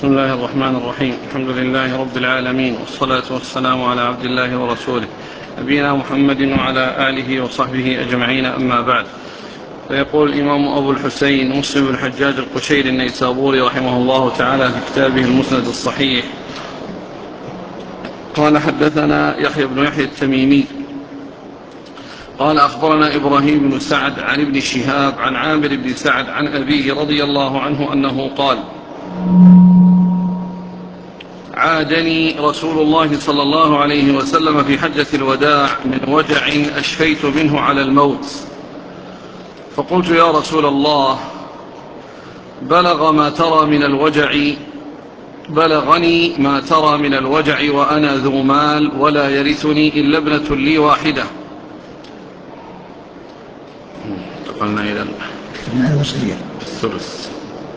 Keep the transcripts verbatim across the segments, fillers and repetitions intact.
بسم الله الرحمن الرحيم. الحمد لله رب العالمين، والصلاة والسلام على عبد الله ورسوله نبينا محمد وعلى آله وصحبه أجمعين، أما بعد. فيقول الإمام أبو الحسين مسلم بن الحجاج القشيري النيسابوري رحمه الله تعالى في كتابه المسند الصحيح: قال حدثنا يحيى بن يحيى التميمي قال أخبرنا إبراهيم بن سعد عن ابن شهاب عن عامر بن سعد عن أبيه رضي الله عنه أنه قال: عادني رسول الله صلى الله عليه وسلم في حجة الوداع من وجع أشفيت منه على الموت، فقلت: يا رسول الله، بلغ ما ترى من الوجع بلغني ما ترى من الوجع وأنا ذو مال ولا يرثني إلا ابنة لي واحدة. انتقلنا إلى الثلث.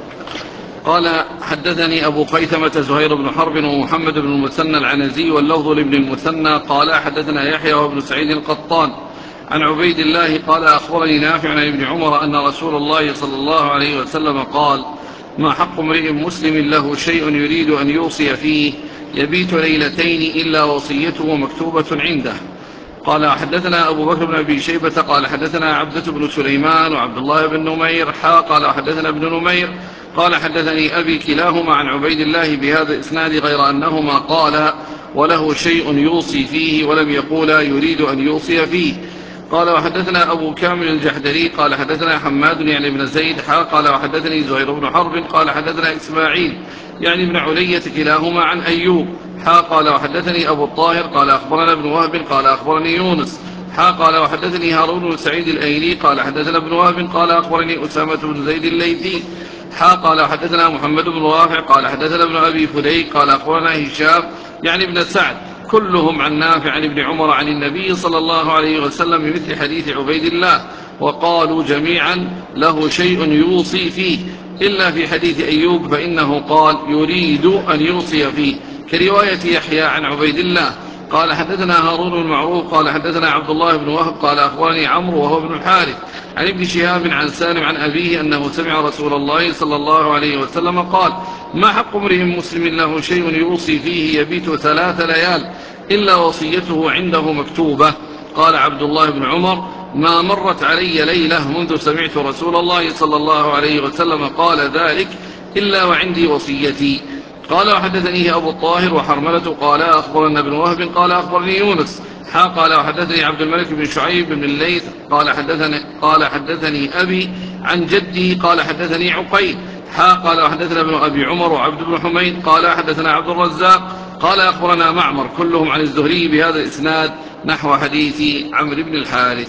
قال: حدثني أبو خيثمة زهير بن حرب ومحمد بن المثنى العنزي واللفظ لابن المثنى قال: حدثنا يحيى وابن سعيد القطان عن عبيد الله قال: أخبرني نافع عن ابن عمر أن رسول الله صلى الله عليه وسلم قال: ما حق امرئ مسلم له شيء يريد أن يوصي فيه يبيت ليلتين إلا وصيته مكتوبة عنده. قال: حدثنا أبو بكر بن أبي شيبة قال: حدثنا عبدة بن سليمان وعبد الله بن نمير حا قال: حدثنا ابن نمير قال: حدثني أبي كلاهما عن عبيد الله بهذا الإسناد غير أنهما قال: وله شيء يوصي فيه ولم يقولا يريد أن يوصي فيه. قال: وحدثنا أبو كامل الجحدري قال: حدثنا حماد يعني بن زيد حا قال: وحدثني زهير بن حرب قال: حدثنا إسماعيل يعني ابن علية كلاهما عن أيوب حا قال: وحدثني أبو الطاهر قال: أخبرنا ابن وهب قال: أخبرني يونس حا قال: وحدثني هارون بن سعيد الأيلي قال: حدثنا ابن وهب قال: أخبرني أسامة بن زيد الليثي حا قال: وحدثنا محمد بن رافع قال: حدثنا ابن أبي فديك قال: أخبرنا هشام يعني ابن سعد كلهم عن نافع عن ابن عمر عن النبي صلى الله عليه وسلم بمثل حديث عبيد الله، وقالوا جميعا: له شيء يوصي فيه، إلا في حديث أيوب فإنه قال: يريد أن يوصي فيه، كرواية يحيى عن عبيد الله. قال: حدثنا هارون بن معروف قال: حدثنا عبد الله بن وهب قال: أخبرني عمرو وهو ابن الحارث عن ابن شهاب عن سالم عن أبيه أنه سمع رسول الله صلى الله عليه وسلم قال: ما حق امرئ مسلم له شيء يوصي فيه يبيت ثلاث ليال إلا وصيته عنده مكتوبة. قال عبد الله بن عمر: ما مرت علي ليلة منذ سمعت رسول الله صلى الله عليه وسلم قال ذلك إلا وعندي وصيتي. قال: وحدثنيه أبو الطاهر وحرملة قال: أخبرنا ابن وهب قال: أخبرني يونس حا قال: وحدثني عبد الملك بن شعيب بن الليث قال: حدثني قال حدثني أبي عن جدي قال: حدثني عقيل حا قال: وحدثنا ابن أبي عمر وعبد بن حميد قال: حدثنا عبد الرزاق قال: أخبرنا معمر كلهم عن الزهري بهذا الإسناد نحو حديث عمرو بن الحارث.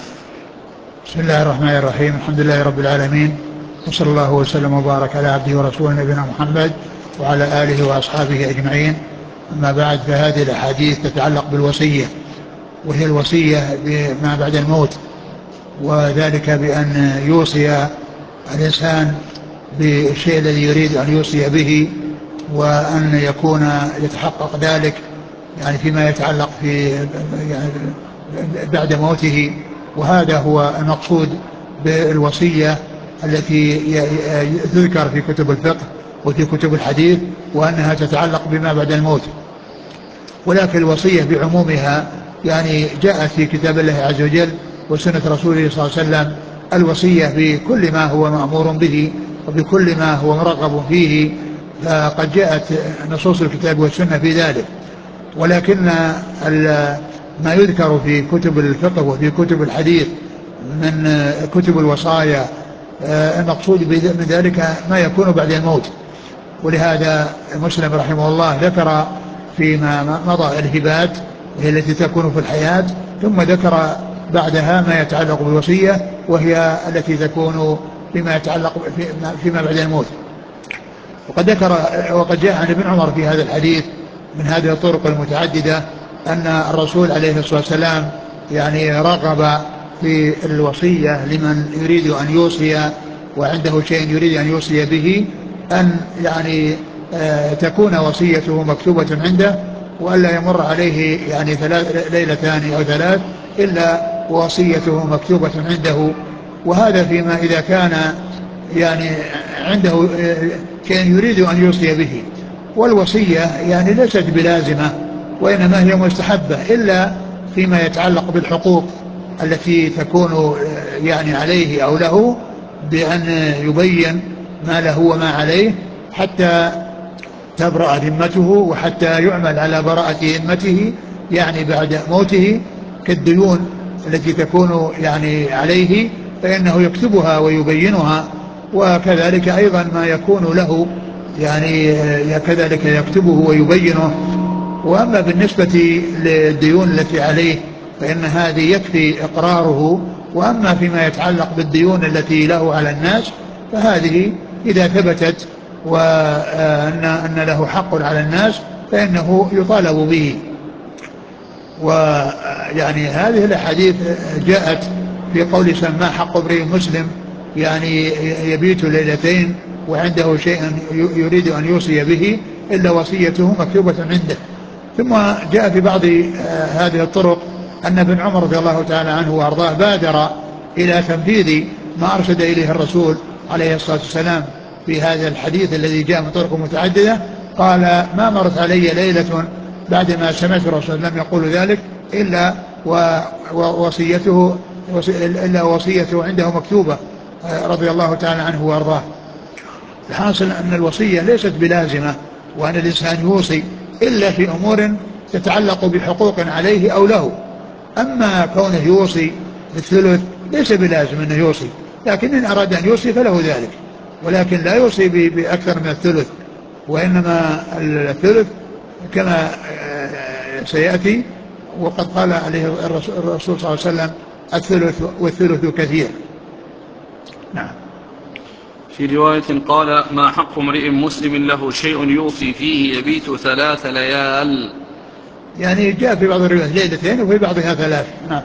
بسم الله الرحمن الرحيم. الحمد لله رب العالمين، وصلى الله وسلم وبارك على عبده ورسوله نبينا محمد وعلى آله وأصحابه أجمعين، أما بعد. فهذه الأحاديث تتعلق بالوصية، وهي الوصية بما بعد الموت، وذلك بأن يوصي الإنسان بالشيء الذي يريد أن يوصي به، وأن يكون يتحقق ذلك يعني فيما يتعلق في يعني بعد موته. وهذا هو المقصود بالوصية التي تذكر في كتب الفقه وفي كتب الحديث، وأنها تتعلق بما بعد الموت. ولكن الوصية بعمومها يعني جاءت في كتاب الله عز وجل وسنة رسوله صلى الله عليه وسلم الوصية بكل ما هو مأمور به وبكل ما هو مرغب فيه، فقد جاءت نصوص الكتاب والسنة في ذلك. ولكن ما يذكر في كتب الفقه وفي كتب الحديث من كتب الوصايا المقصود من ذلك ما يكون بعد الموت. ولهذا مسلم رحمه الله ذكر فيما مضى الهبات وهي التي تكون في الحياة، ثم ذكر بعدها ما يتعلق بالوصية وهي التي تكون فيما يتعلق فيما بعد الموت. وقد ذكر وقد جاء عن ابن عمر في هذا الحديث من هذه الطرق المتعددة أن الرسول عليه الصلاة والسلام يعني رغب في الوصية لمن يريد أن يوصي وعنده شيء يريد أن يوصي به، أن يعني آه تكون وصيته مكتوبة عنده، وألا يمر عليه يعني ثلاث ليلتان أو ثلاث إلا وصيته مكتوبة عنده. وهذا فيما إذا كان يعني عنده شيء يريد أن يوصي به. والوصية يعني ليست بلازمة، وإنما هي مستحبة إلا فيما يتعلق بالحقوق التي تكون يعني عليه أو له، بأن يبين ما له وما عليه حتى تبرأ ذمته، وحتى يعمل على براءة ذمته يعني بعد موته، كالديون التي تكون يعني عليه فإنه يكتبها ويبينها، وكذلك أيضا ما يكون له يعني كذلك يكتبه ويبينه. وأما بالنسبة للديون التي عليه فإن هذه يكفي إقراره، وأما فيما يتعلق بالديون التي له على الناس فهذه إذا ثبتت وأن أن له حق على الناس فإنه يطالب به. ويعني هذه الأحاديث جاءت في قول سماه حق امرئ مسلم، يعني يبيت ليلتين وعنده شيء يريد أن يوصي به إلا وصيته مكتوبة عنده. ثم جاء في بعض هذه الطرق أن ابن عمر رضي الله تعالى عنه وأرضاه بادر إلى تنفيذ ما أرشد إليه الرسول عليه الصلاة والسلام في هذا الحديث الذي جاء من طرق متعددة. قال: ما مرت علي ليلة بعدما سمعت الرسول لم يقول ذلك إلا ووصيته إلا وصيته عنده مكتوبة رضي الله تعالى عنه وأرضاه. الحاصل أن الوصية ليست بلازمة، وأن الإنسان يوصي إلا في أمور تتعلق بحقوق عليه أو له. أما كونه يوصي بالثلث ليس بلازم أنه يوصي، لكن إن أراد أن يوصي فله ذلك، ولكن لا يوصي بأكثر من الثلث، وإنما الثلث كما سيأتي. وقد قال عليه الرسول صلى الله عليه وسلم: الثلث والثلث كثير. نعم. في رواية قال: ما حق امرئ مسلم له شيء يوصي فيه يبيت ثلاث ليال. يعني جاء في بعض الروايات ليلتين وفي بعضها ثلاث. نعم.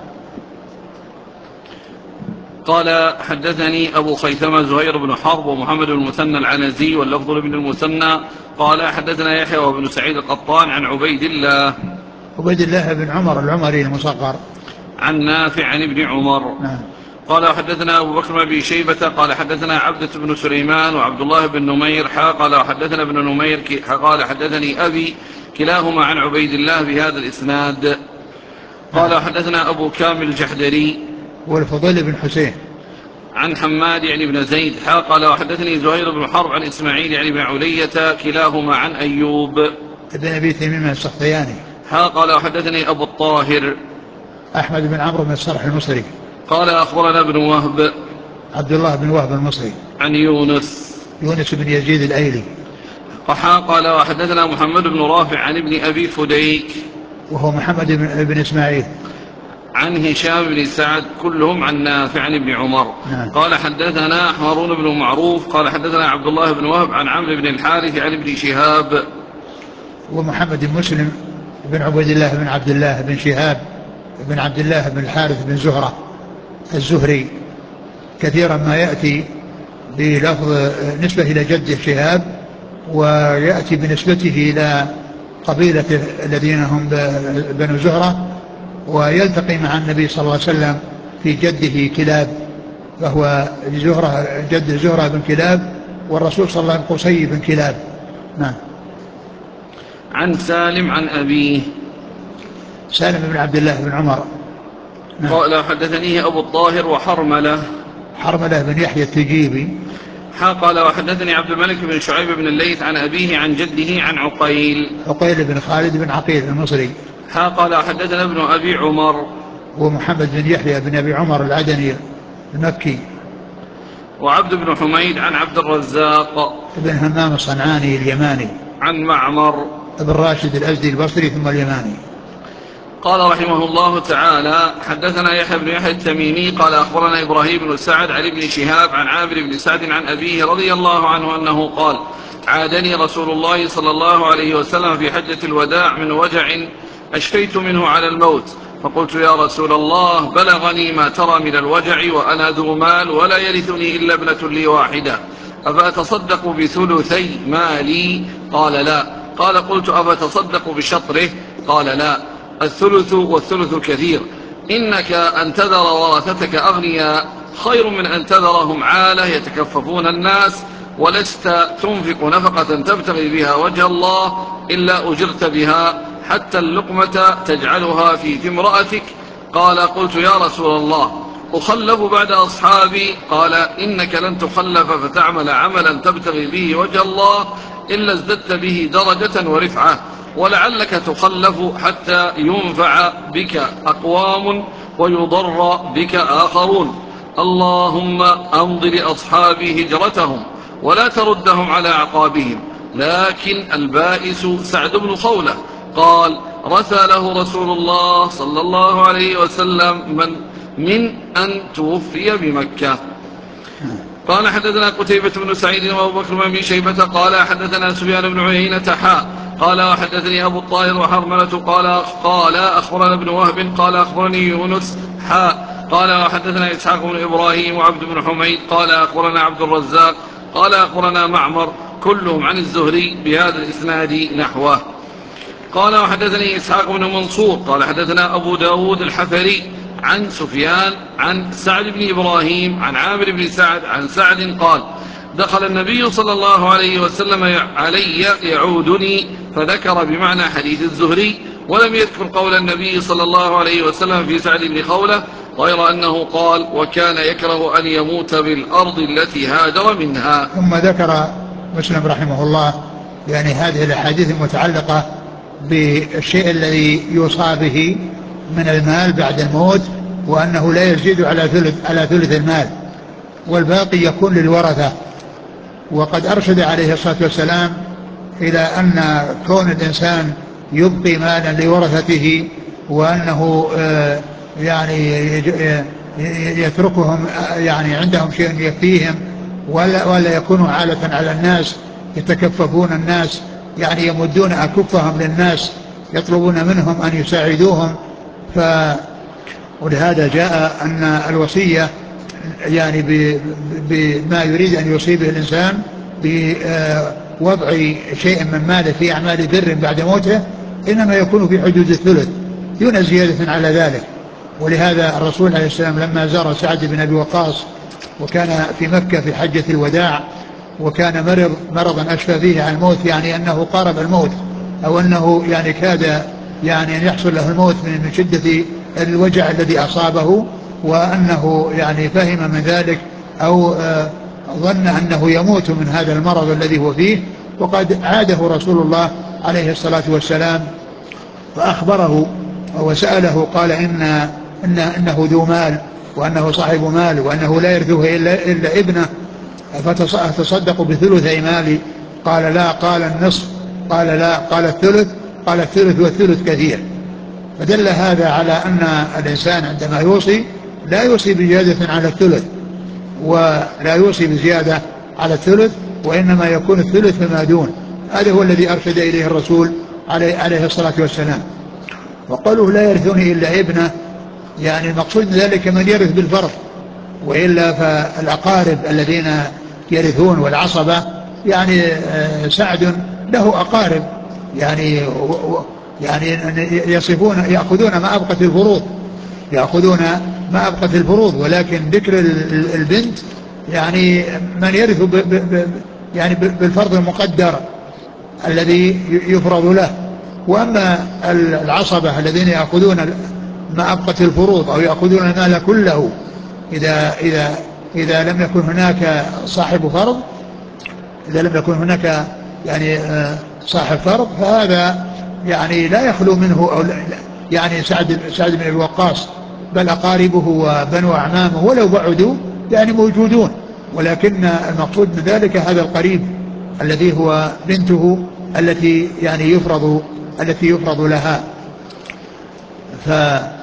قال: حدثني أبو خيثمة زهير بن حرب ومحمد بن المثنى العنزي واللفظ لابن المثنى قال: حدثنا يحيى وابن سعيد القطان عن عبيد الله عبيد الله بن عمر العمري المصغر عن نافع عن ابن عمر. نعم. قال: حدثنا أبو بكر بن أبي شيبة قال: حدثنا عبدة بن سليمان وعبد الله بن نمير حا قال: حدثنا ابن نمير قال: حدثني أبي كلاهما عن عبيد الله بهذا الإسناد. قال: نعم. حدثنا أبو كامل الجحدري والفضيل بن حسين عن حماد يعني بن زيد حا قال: وحدثني زهير بن حرب عن إسماعيل يعني بن علية كلاهما عن أيوب ابن أبي تميم السختياني حا قال: وحدثني أبو الطاهر أحمد بن عمرو بن الصرح المصري قال: أخبرنا ابن وهب عبد الله بن وهب المصري عن يونس يونس بن يزيد الأيلي حا قال: وحدثنا محمد بن رافع عن ابن أبي فديك وهو محمد بن, بن إسماعيل عن هشام بن سعد كلهم عن نافع عن ابن عمر. نعم. قال: حدثنا هارون بن معروف قال: حدثنا عبد الله بن وهب عن عمرو بن الحارث عن ابن شهاب ومحمد بن مسلم بن عبيد الله بن عبد الله بن شهاب بن عبد الله بن الحارث بن زهرة الزهري، كثيرا ما يأتي بلفظ نسبة إلى جده شهاب، ويأتي بنسبته إلى قبيلة الذين هم بنو زهرة، ويلتقي مع النبي صلى الله عليه وسلم في جده كلاب، فهو زهرة جد زهرة بن كلاب، والرسول صلى الله عليه وسلم قصي بن كلاب. نعم. عن سالم عن أبيه سالم بن عبد الله بن عمر. نعم. قال: حدثنيه أبو الطاهر وحرملة حرملة بن يحيى التجيبي حا قال: وحدثني عبد الملك بن شعيب بن الليث عن أبيه عن جده عن عقيل عقيل بن خالد بن عقيل المصري حا قال: حدثنا ابن أبي عمر ومحمد بن يحيى بن أبي عمر العدني المكي وعبد بن حميد عن عبد الرزاق بن همام الصنعاني اليماني عن معمر بن راشد الأزدي البصري ثم اليماني. قال رحمه الله تعالى: حدثنا يحيى بن يحيى التميمي قال: أخبرنا إبراهيم بن سعد عن ابن شهاب عن عامر بن سعد عن أبيه رضي الله عنه أنه قال: عادني رسول الله صلى الله عليه وسلم في حجة الوداع من وجع أشفيت منه على الموت، فقلت: يا رسول الله، بلغني ما ترى من الوجع وأنا ذو مال ولا يرثني إلا ابنة لي واحدة، أفأتصدق بثلثي مالي؟ قال: لا. قال: قلت: أفتصدق بشطره؟ قال: لا. الثلث والثلث كثير، إنك أن تذر ورثتك أغنياء خير من أن تذرهم عالة يتكففون الناس ولست تنفق نفقة تبتغي بها وجه الله إلا أجرت بها حتى اللقمة تجعلها في في امرأتك. قال قلت يا رسول الله أخلف بعد أصحابي؟ قال إنك لن تخلف فتعمل عملا تبتغي به وجه الله إلا ازددت به درجة ورفعة، ولعلك تخلف حتى ينفع بك أقوام ويضر بك آخرون. اللهم أمض لأصحابي هجرتهم ولا تردهم على أعقابهم. لكن البائس سعد بن خولة قال رثى له رسول الله صلى الله عليه وسلم من, من أن توفي بمكة. قال حدثنا قتيبة بن سعيد وأبو بكر بن شيبة قال حدثنا سفيان بن عيينة حاء قال وحدثني أبو الطاهر وحرملة قال قال أخبرنا ابن وهب قال أخبرني يونس حاء قال وحدثنا إسحاق بن إبراهيم وعبد بن حميد قال أخبرنا عبد الرزاق قال أخبرنا معمر كلهم عن الزهري بهذا الإسناد نحوه. قال وحدثني إسحاق بن منصور قال حدثنا أبو داود الحفري عن سفيان عن سعد بن إبراهيم عن عامر بن سعد عن سعد قال دخل النبي صلى الله عليه وسلم علي يعودني، فذكر بمعنى حديث الزهري ولم يذكر قول النبي صلى الله عليه وسلم في سعد بن خولة، غير أنه قال وكان يكره أن يموت بالأرض التي هاجر منها. ثم ذكر مسلم رحمه الله يعني هذه الأحاديث المتعلقة بالشيء الذي يوصى به من المال بعد الموت، وأنه لا يزيد على ثلث على ثلث المال والباقي يكون للورثة. وقد أرشد عليه الصلاة والسلام إلى أن كون الإنسان يبقي مالا لورثته وأنه يعني يتركهم يعني عندهم شيء يكفيهم ولا, ولا يكونوا عالة على الناس يتكففون الناس، يعني يمدون أكفهم للناس يطلبون منهم أن يساعدوهم. ف ولهذا جاء أن الوصية يعني بما يريد أن يصيبه الإنسان بوضع شيء من ماله في أعمال بر بعد موته إنما يكون في حدود الثلث دون زيادة على ذلك. ولهذا الرسول عليه السلام لما زار سعد بن أبي وقاص وكان في مكة في حجة الوداع وكان مرض مرضا أشفى فيه عن الموت، يعني أنه قارب الموت أو أنه يعني كاد يعني أن يحصل له الموت من شدة الوجع الذي أصابه، وأنه يعني فهم من ذلك أو ظن أنه يموت من هذا المرض الذي هو فيه، وقد عاده رسول الله عليه الصلاة والسلام فأخبره وسأله قال إن إن إنه ذو مال وأنه صاحب مال وأنه لا يرثه إلا, إلا ابنه، فتصدق بثلثي مالي. قال لا. قال النصف. قال لا. قال الثلث. قال الثلث والثلث كثير. فدل هذا على أن الإنسان عندما يوصي لا يوصي بزيادة على الثلث ولا يوصي بزيادة على الثلث، وإنما يكون الثلث فيما دون. هذا هو الذي أرشد إليه الرسول عليه, عليه الصلاة والسلام. وقالوا لا يرثني إلا ابنه، يعني المقصود من ذلك من يرث بالفرض، وإلا فالأقارب الذين يرثون والعصبة يعني سعد له أقارب يعني يعني يصفون يأخذون ما أبقت الفروض يأخذون ما أبقت الفروض ولكن ذكر البنت يعني من يرث ب ب يعني بالفرض المقدر الذي يفرض له. وأما العصبة الذين يأخذون ما أبقت الفروض أو يأخذون المال كله إذا, إذا, إذا لم يكن هناك صاحب فرض إذا لم يكن هناك يعني صاحب فرض فهذا يعني لا يخلو منه أو يعني سعد, سعد بن أبي وقاص بل أقاربه وبنو أعمامه ولو بعدوا يعني موجودون، ولكن المقصود من ذلك هذا القريب الذي هو بنته التي يعني يفرض التي يفرض لها. ف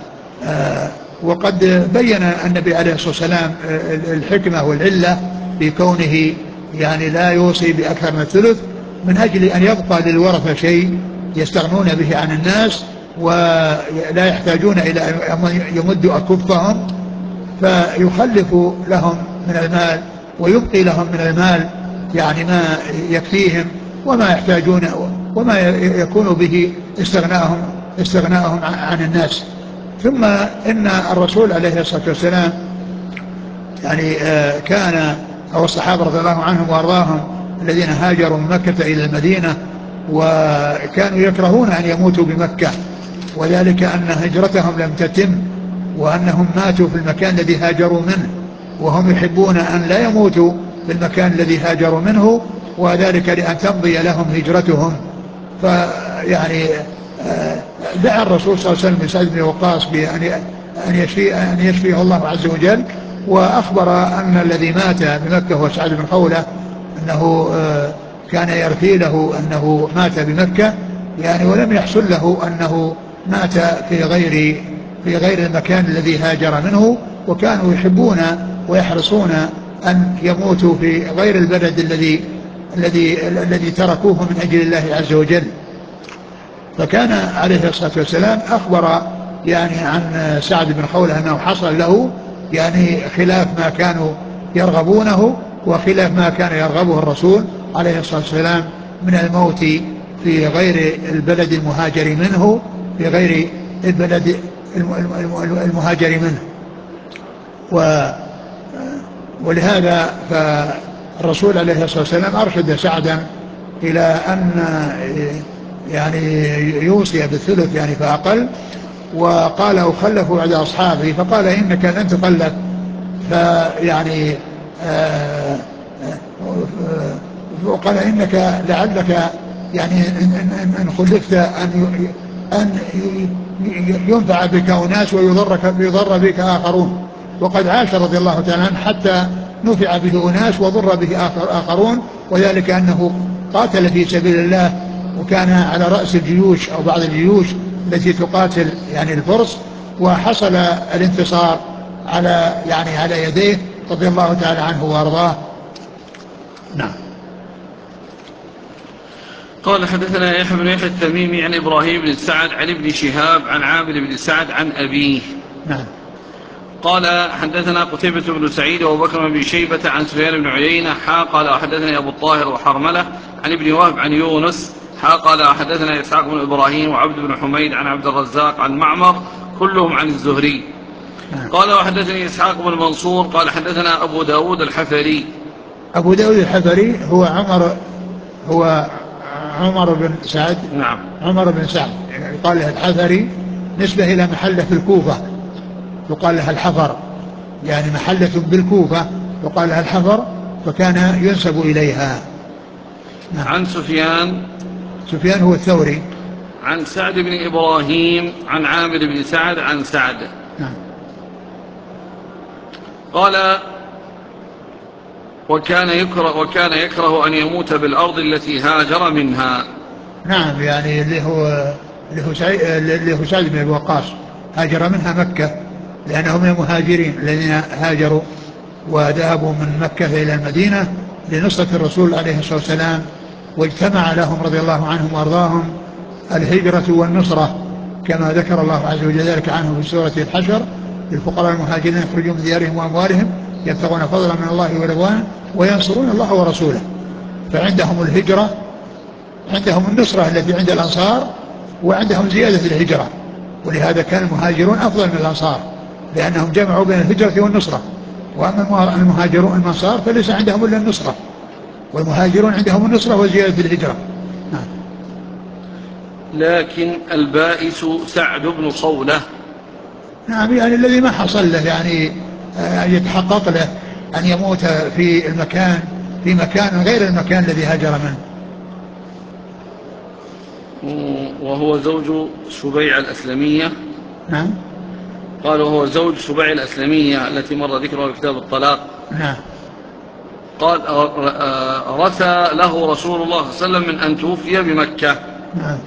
وقد بين النبي عليه الصلاة والسلام الحكمة والعلة في كونه يعني لا يوصي بأكثر من الثلث من أجل أن يبقى للورثة شيء يستغنون به عن الناس ولا يحتاجون إلى أن يمدوا أكفهم، فيخلف لهم من المال ويبقي لهم من المال يعني ما يكفيهم وما يحتاجون وما يكون به استغناءهم استغناءهم عن الناس. ثم إن الرسول عليه الصلاة والسلام يعني كان أو الصحابة رضي الله عنهم وأرضاهم الذين هاجروا من مكة إلى المدينة وكانوا يكرهون أن يموتوا بمكة، وذلك أن هجرتهم لم تتم وأنهم ماتوا في المكان الذي هاجروا منه، وهم يحبون أن لا يموتوا في المكان الذي هاجروا منه، وذلك لأن تمضي لهم هجرتهم. فيعني دعا الرسول صلى الله عليه وسلم سعد بن وقاص بأن أن يشفي أن يشفيه الله عز وجل، وأخبر أن الذي مات بمكة هو سعد بن خولة أنه كان يرثي له أنه مات بمكة يعني، ولم يحصل له أنه مات في غير في غير المكان الذي هاجر منه، وكانوا يحبون ويحرصون أن يموتوا في غير البلد الذي الذي الذي تركوه من أجل الله عز وجل. فكان عليه الصلاة والسلام أخبر يعني عن سعد بن خولة أنه حصل له يعني خلاف ما كانوا يرغبونه وخلاف ما كان يرغبه الرسول عليه الصلاة والسلام من الموت في غير البلد المهاجر منه في غير البلد المهاجر منه. ولهذا فالرسول عليه الصلاة والسلام أرشد سعدا إلى أن يعني يوصي بالثلث يعني فأقل، وقال أخلف بعد أصحابي، فقال إنك لن تخلف، فيعني وقال إنك لعلك يعني إن خلفت أن أن ينفع بك أناس ويضرك يضر بك آخرون، وقد عاش رضي الله تعالى عنه حتى نفع به أناس وضر به آخرون، وذلك أنه قاتل في سبيل الله وكان على رأس الجيوش أو بعض الجيوش التي تقاتل يعني الفرس، وحصل الانتصار على يعني على يديه رضي الله تعالى عنه وارضاه. نعم. قال حدثنا يحيى بن يحيى التميمي عن ابراهيم بن سعد عن ابن شهاب عن عامر بن سعد عن ابيه. نعم. قال حدثنا قتيبة بن سعيد وابو بكر بن شيبة عن سفيان بن عيينة حا قال حدثني ابو الطاهر وحرملة عن ابن وهب عن يونس حا قال حدثنا اسحاق بن ابراهيم وعبد بن حميد عن عبد الرزاق عن معمر كلهم عن الزهري. قال وحدثني اسحاق بن منصور قال حدثنا ابو داود الحفري. ابو داود الحفري هو عمر هو عمر بن سعد. نعم. عمر بن سعد يقال له الحفري نسبة إلى محلة في الكوفة يقال لها الحفر، يعني محلة بالكوفة يقال لها الحفر، فكان ينسب إليها. نعم. عن سفيان. سفيان هو الثوري. عن سعد بن إبراهيم عن عامر بن سعد عن سعد. نعم. قال وكان يكره, وكان يكره أن يموت بالأرض التي هاجر منها. نعم، يعني اللي هو اللي هو سعد بن وقاص هاجر منها مكة، لأنهم من المهاجرين الذين هاجروا وذهبوا من مكة إلى المدينة لنصرة الرسول عليه الصلاة والسلام، واجتمع لهم رضي الله عنهم وارضاهم الهجرة والنصرة كما ذكر الله عز وجل ذلك عنه في سورة الحشر: للفقراء المهاجرين يخرجون من ديارهم وأموالهم يبتغون فضلا من الله ورضوانه وينصرون الله ورسوله. فعندهم الهجرة، عندهم النصرة التي عند الأنصار، وعندهم زيادة الهجرة، ولهذا كان المهاجرون أفضل من الأنصار لأنهم جمعوا بين الهجرة والنصرة. وأما المهاجرون الأنصار فليس عندهم إلا النصرة، والمهاجرون عندهم النصرة وزيادة الهجرة. نعم. لكن البائس سعد بن خولة. نعم، يعني الذي ما حصل له يعني أن يتحقق له أن يموت في المكان في مكان غير المكان الذي هاجر منه. وهو زوج سبيع الأسلمية. نعم. قال وهو زوج سبيع الأسلمية التي مر ذكرها في كتاب الطلاق. نعم. قال رثى له رسول الله صلى الله عليه وسلم من أن توفي بمكة. نعم.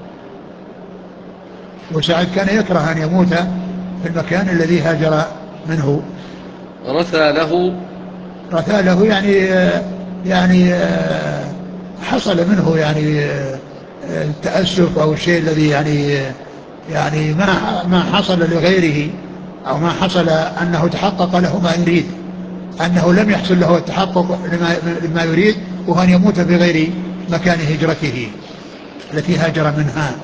وسعد كان يكره أن يموت في المكان الذي هاجر منه. رثى له رثى له يعني يعني حصل منه يعني التأسف أو الشيء الذي يعني يعني ما ما حصل لغيره، أو ما حصل أنه تحقق له ما يريد، أنه لم يحصل له التحقق لما يريد، وهو أن يموت في غير مكان هجرته التي هاجر منها.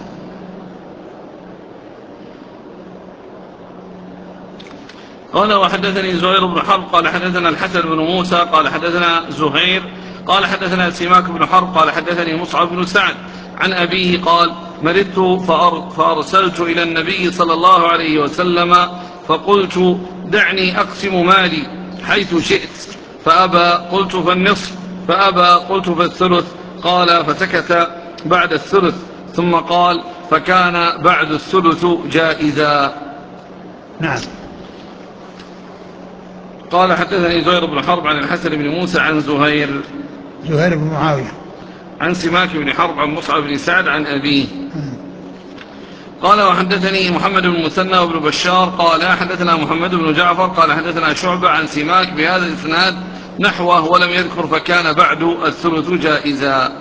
قال وحدثني زهير بن حرب قال حدثنا الحسن بن موسى قال حدثنا زهير قال حدثنا سماك بن حرب قال حدثني مصعب بن سعد عن أبيه قال مرضت فأرسلت إلى النبي صلى الله عليه وسلم فقلت دعني أقسم مالي حيث شئت فأبى، قلت فالنصف فأبى، قلت فالثلث، قال فسكت بعد الثلث ثم قال فكان بعد الثلث جائزا. نعم. قال حدثني زهير بن حرب عن الحسن بن موسى عن زهير زهير بن معاوية عن سماك بن حرب عن مصعب بن سعد عن أبيه. قال وحدثني محمد بن المثنى وابن بشار قال حدثنا محمد بن جعفر قال حدثنا شعبة عن سماك بهذا الإسناد نحوه ولم يذكر فكان بعد الثلث جائزا.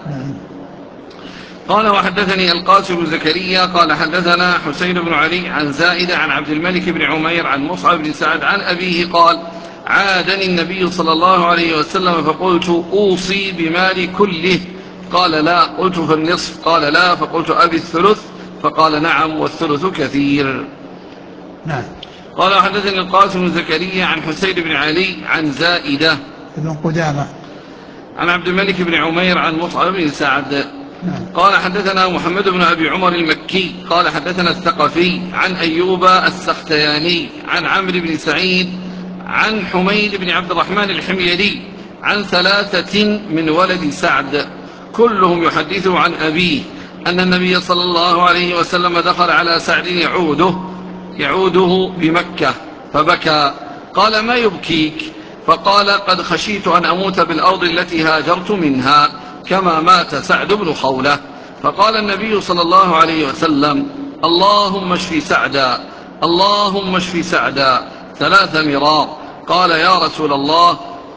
قال وحدثني القاسم بن زكريا قال حدثنا حسين بن علي عن زائدة عن عبد الملك بن عمير عن مصعب بن سعد عن أبيه قال عادني النبي صلى الله عليه وسلم فقلت أوصي بمالي كله قال لا، قلت فالنصف قال لا، فقلت أبي الثلث فقال نعم والثلث كثير. نعم. قال حدثني القاسم بن زكريا عن حسين بن علي عن زائدة بن قدامة عن عبد الملك بن عمير عن مصعب بن سعد. نعم. قال حدثنا محمد بن أبي عمر المكي قال حدثنا الثقفي عن أيوب السختياني عن عمرو بن سعيد عن حميد بن عبد الرحمن الحميري عن ثلاثة من ولد سعد كلهم يحدث عن أبيه أن النبي صلى الله عليه وسلم دخل على سعد يعوده يعوده بمكة فبكى. قال ما يبكيك؟ فقال قد خشيت أن أموت بالأرض التي هاجرت منها كما مات سعد بن خولة. فقال النبي صلى الله عليه وسلم اللهم اشف سعدا اللهم اشف سعدا ثلاث مرار. قال يا رسول الله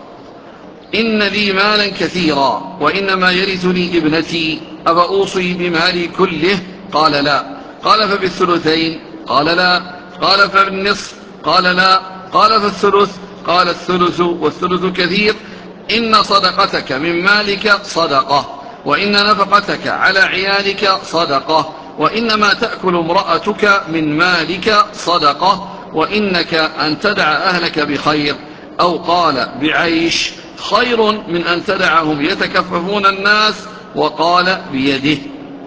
إن لي مالا كثيرا وإنما يرثني ابنتي أفأوصي بمالي كله؟ قال لا. قال فبالثلثين؟ قال لا. قال فبالنصف؟ قال لا. قال فالثلث؟ قال الثلث والثلث كثير. إن صدقتك من مالك صدقة وإن نفقتك على عيالك صدقة وإنما تأكل امرأتك من مالك صدقة وإنك أن تدع أهلك بخير أو قال بعيش خير من أن تدعهم يتكففون الناس وقال بيده.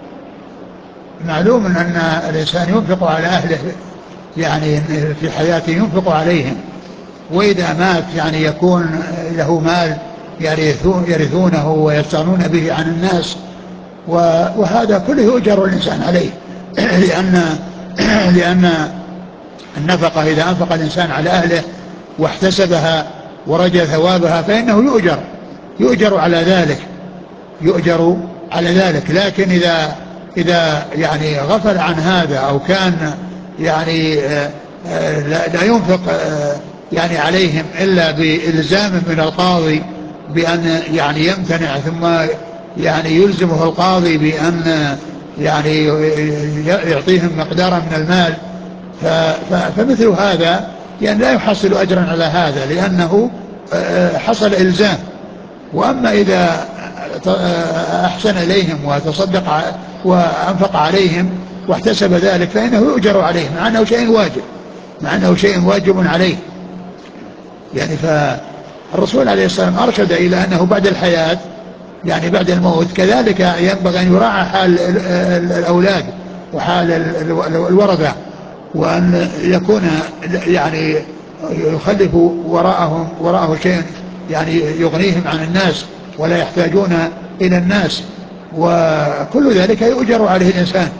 معلوم أن الإنسان ينفق على أهله يعني في حياته ينفق عليهم، وإذا مات يعني يكون له مال يرثونه ويستغنون به عن الناس، وهذا كله يؤجر الإنسان عليه لأن لأن النفقة إذا أنفق الإنسان على أهله واحتسبها ورجى ثوابها فإنه يؤجر يؤجر على ذلك يؤجر على ذلك. لكن إذا إذا يعني غفل عن هذا أو كان يعني لا ينفق يعني عليهم إلا بإلزام من القاضي بأن يعني يمتنع ثم يعني يلزمه القاضي بأن يعني يعطيهم مقدارا من المال، فمثل هذا يعني لا يحصل أجرا على هذا لأنه حصل إلزام. وأما إذا أحسن إليهم وتصدق وأنفق عليهم واحتسب ذلك فإنه يؤجر عليه مع أنه شيء واجب مع أنه شيء واجب عليه. يعني فالرسول عليه الصلاة والسلام أرشد إلى أنه بعد الحياة يعني بعد الموت كذلك ينبغي أن يراعى حال الأولاد وحال الورثة، وأن يكون يعني يخلف وراءهم وراءه شيء يعني يغنيهم عن الناس ولا يحتاجون إلى الناس، وكل ذلك يؤجر عليه الإنسان.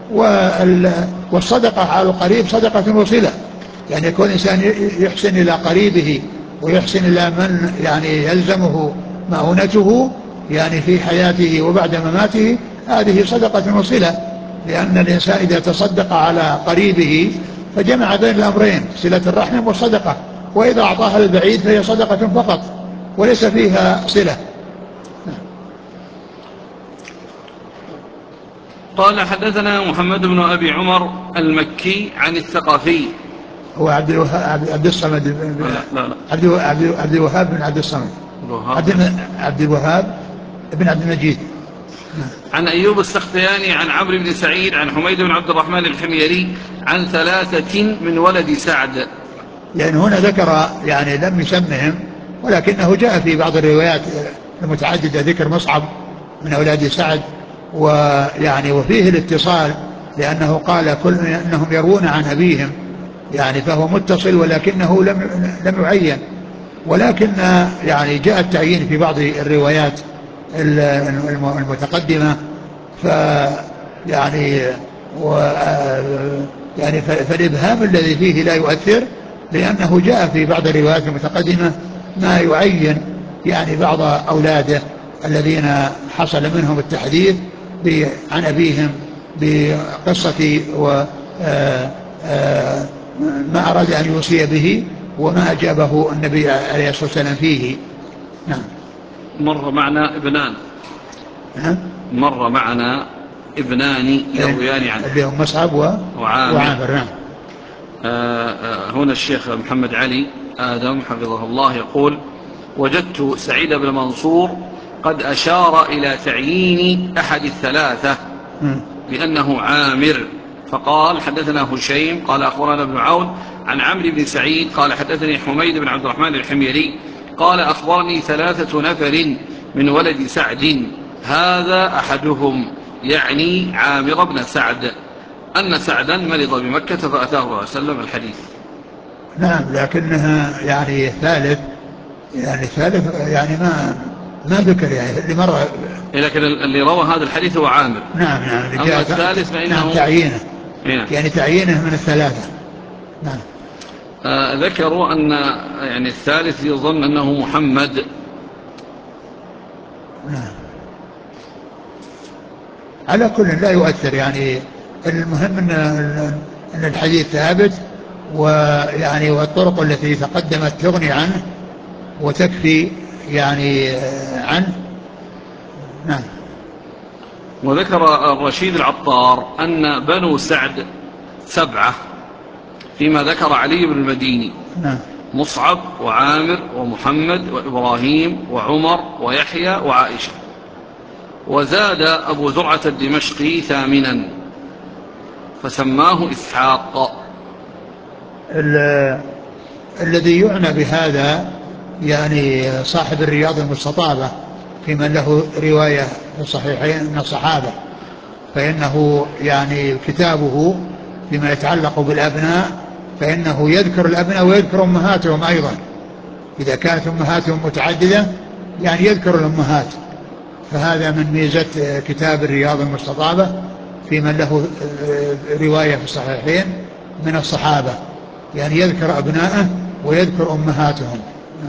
والصدقة على القريب صدقة وصلة، يعني يكون الإنسان يحسن إلى قريبه ويحسن إلى من يعني يلزمه مؤونته يعني في حياته وبعد مماته، هذه صدقة وصلة، لأن الإنسان إذا تصدق على قريبه فجمع بين الأمرين صلة الرحم والصدقة، وإذا أعطاها للبعيد فهي صدقة فقط وليس فيها صلة. قال حدثنا محمد بن أبي عمر المكي عن الثقفي هو عبد الوهاب عبد الصمد لا لا عبد عبد الوهاب بن عبد الصمد عبد عبد الوهاب بن عبد المجيد عن أيوب السختياني عن عمرو بن سعيد عن حميد بن عبد الرحمن الحميري عن ثلاثة من ولد سعد. لأن هنا ذكر يعني لم يسمهم، ولكنه جاء في بعض الروايات المتعددة ذكر مصعب من أولاد سعد، ويعني وفيه الاتصال، لأنه قال كل أنهم يروون عن أبيهم، يعني فهو متصل ولكنه لم لم يعين، ولكن يعني جاء التعيين في بعض الروايات المتقدمة، ف يعني و يعني فالإبهام الذي فيه لا يؤثر، لأنه جاء في بعض الروايات المتقدمة ما يعين يعني بعض أولاده الذين حصل منهم التحديث عن أبيهم بقصة و ما أراد أن يوصي به وما أجابه النبي عليه الصلاة والسلام فيه. نعم. مر معنا ابنان نعم مر معنا ابنان يرويان عنه اللي هم مصعب وعامر, وعامر. نعم. آه آه هنا الشيخ محمد علي آدم حفظه الله يقول: وجدت سعيد بن منصور قد أشار إلى تعيين أحد الثلاثة بأنه عامر، فقال: حدثنا هشيم قال أخبرنا ابن عون عن عمرو بن سعيد قال حدثني حميد بن عبد الرحمن الحميري قال أخبرني ثلاثة نفر من ولد سعد، هذا أحدهم يعني عامر بن سعد، أن سعدا مرض بمكة فأتاه الله عليه وسلم الحديث. نعم، لكنها يعني ثالث يعني ثالث يعني ما ما ذكر يعني اللي مر، لكن اللي روى هذا الحديث هو عامر. نعم نعم. أما الثالث فإنه نعم تعيينه نعم. يعني تعيينه من الثلاثة. نعم. آه ذكروا أن يعني الثالث يظن أنه محمد. نعم. على كل لا يؤثر، يعني المهم أن أن الحديث ثابت، ويعني والطرق التي تقدمت تغني عنه وتكفي يعني عنه. نعم. وذكر الرشيد العطار أن بنو سعد سبعة فيما ذكر علي بن المديني. نعم. مصعب وعامر ومحمد وإبراهيم وعمر ويحيى وعائشة، وزاد أبو زرعة الدمشقي ثامنا فسماه إسحاق. الذي يعنى بهذا يعني صاحب الرياض المستطابة في من له رواية في الصحيحين من الصحابة، فإنه يعني كتابه فيما يتعلق بالأبناء فإنه يذكر الأبناء ويذكر أمهاتهم أيضا، إذا كانت أمهاتهم متعددة يعني يذكر الأمهات، فهذا من ميزة كتاب الرياض المستطابة في من له رواية في الصحيحين من الصحابة، يعني يذكر أبناءه ويذكر أمهاتهم.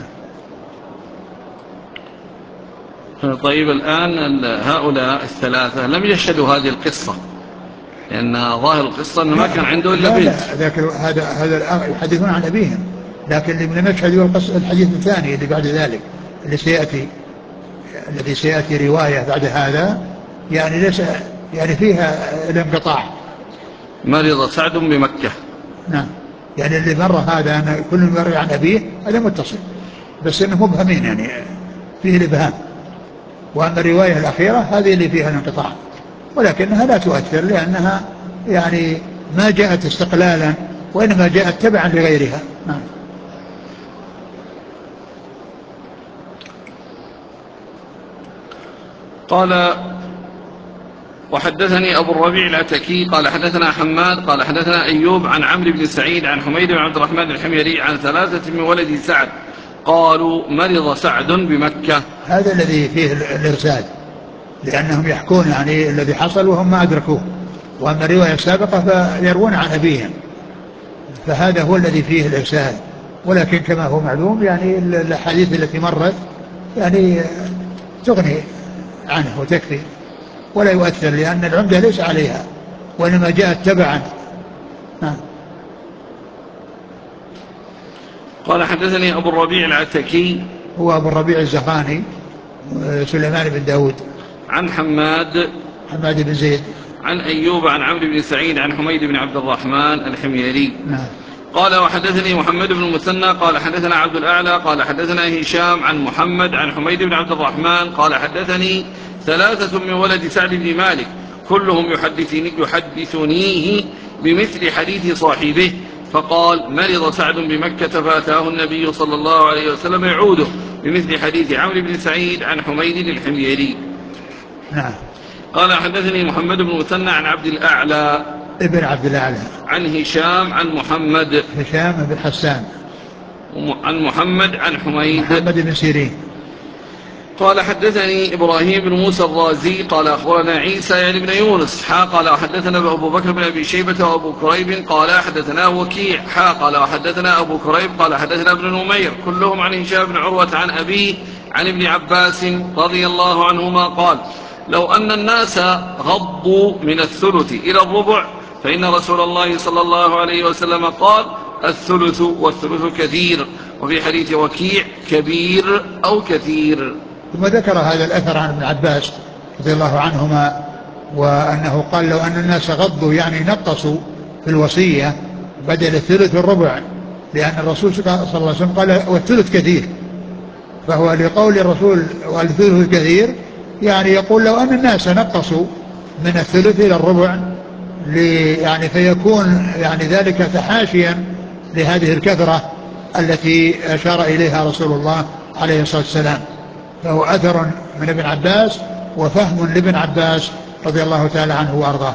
طيب الآن هؤلاء الثلاثة لم يشهدوا هذه القصة، لأن ظاهر القصة أنه ما كان عنده إلا بنت. لا ذاك هذا هذا يحدثون عن أبيهم، لكن اللي لم يشهدوا الحديث الثاني اللي بعد ذلك اللي سيأتي الذي سيأتي رواية بعد هذا يعني ليس يعني فيها الانقطاع. مرض سعد بمكة. نعم. يعني اللي مر هذا أن كل مر عن أبيه هذا متصل، بس إنه مبهمين يعني فيه الإبهام، وأما الرواية الأخيرة هذه اللي فيها الانقطاع، ولكنها لا تؤثر لأنها يعني ما جاءت استقلالا وإنما جاءت تبعا لغيرها. نعم. قال: وحدثني أبو الربيع العتكي قال حدثنا حماد قال حدثنا أيوب عن عمرو بن سعيد عن حميد بن عبد الرحمن الحميري عن ثلاثة من ولد سعد قالوا مرض سعد بمكة. هذا الذي فيه الإرسال، لأنهم يحكون يعني الذي حصل وهم ما أدركوه، وأما الرواية السابقة فيروون عن أبيهم، فهذا هو الذي فيه الإرسال، ولكن كما هو معلوم يعني الحديث التي مرت يعني تغني عنه وتكفي ولا يؤثر، لأن العمدة ليس عليها وإنما جاءت تبعا. نعم. قال حدثني أبو الربيع العتكي هو أبو الربيع الزهراني سليمان بن داود عن حماد حماد بن زيد عن أيوب عن عمرو بن سعيد عن حميد بن عبد الرحمن الحميري. نعم. قال: وحدثني محمد بن المثنى قال حدثنا عبد الأعلى قال حدثنا هشام عن محمد عن حميد بن عبد الرحمن قال حدثني ثلاثة من ولد سعد بن مالك كلهم يحدثني يحدثنيه بمثل حديث صاحبه، فقال مرض سعد بمكة فأتاه النبي صلى الله عليه وسلم يعوده، بمثل حديث عمرو بن سعيد عن حميد الحميري. نعم. قال حدثني محمد بن مثنى عن عبد الأعلى ابن عبد الأعلى عن هشام عن محمد هشام بن حسان عن محمد عن حميد محمد بن سيرين. قال حدثني إبراهيم بن موسى الرازي قال أخبرنا عيسى يعني بن يونس حا قال حدثنا أبو بكر بن أبي شيبة وأبو كريب قال حدثنا وكيع حا قال حدثنا أبو كريب قال حدثنا ابن نمير كلهم عن هشام بن عروة عن أبيه عن ابن عباس رضي الله عنهما قال لو أن الناس غضوا من الثلث إلى الربع فإن رسول الله صلى الله عليه وسلم قال الثلث والثلث كثير، وفي حديث وكيع كبير أو كثير. ثم ذكر هذا الأثر عن ابن عباس رضي الله عنهما، وأنه قال لو أن الناس غضوا يعني نقصوا في الوصية بدل الثلث الربع، لأن الرسول صلى الله عليه وسلم قال والثلث كثير، فهو لقول الرسول والثلث كثير يعني يقول لو أن الناس نقصوا من الثلث إلى الربع يعني فيكون يعني ذلك تحاشيا لهذه الكثرة التي أشار إليها رسول الله عليه الصلاة والسلام. فهو أثر من ابن عباس وفهم لابن عباس رضي الله تعالى عنه وأرضاه.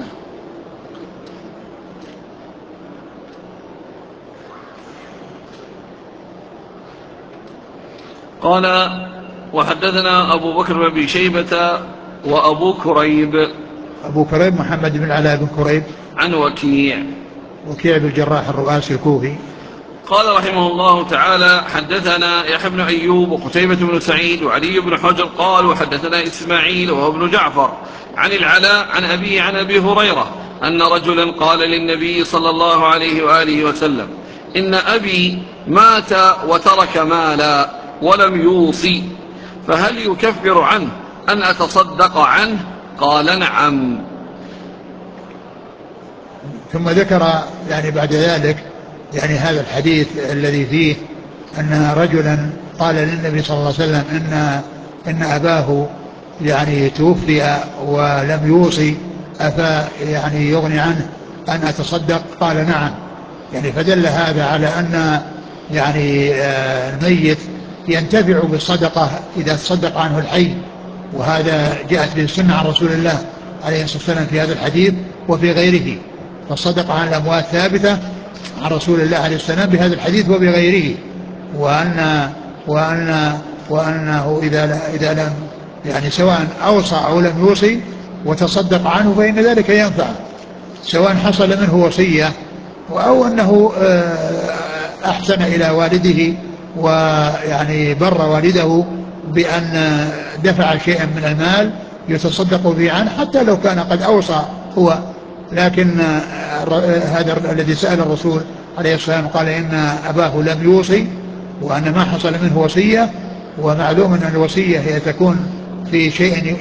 قال وحدثنا أبو بكر بن أبي شيبة وأبو كريب أبو كريب محمد بن علاء بن كريب عن وكيع وكيع بن الجراح الرؤاسي الكوفي. قال رحمه الله تعالى حدثنا يحيى بن أيوب وقتيبة بن سعيد وعلي بن حجر قال وحدثنا إسماعيل وهو ابن جعفر عن العلاء عن أبيه عن أبي هريرة أن رجلا قال للنبي صلى الله عليه وآله وسلم إن أبي مات وترك مالا ولم يوصي فهل يكفر عنه أن أتصدق عنه؟ قال نعم. ثم ذكر يعني بعد ذلك يعني هذا الحديث الذي فيه أن رجلا قال للنبي صلى الله عليه وسلم إن, إن أباه يعني توفي ولم يوصي أفا يعني يغني عنه أن أتصدق؟ قال نعم. يعني فدل هذا على أن يعني الميت ينتفع بالصدقة إذا تصدق عنه الحي، وهذا جاءت به السنة عن رسول الله عليه الصلاة والسلام في هذا الحديث وفي غيره. فالصدقة عن الأموات ثابتة عن رسول الله عليه السلام بهذا الحديث وبغيره، وأن وأن وأنه إذا إذا لم يعني سواء أوصى أو لم يوصي وتصدق عنه فإن ذلك ينفع، سواء حصل منه وصية أو أنه أحسن إلى والده ويعني بر والده بأن دفع شيئا من المال يتصدق به عنه حتى لو كان قد أوصى هو. لكن هذا الذي سأل الرسول عليه السلام قال إن أباه لم يوصي وأن ما حصل منه وصية، ومعلوم أن الوصية هي تكون في شيء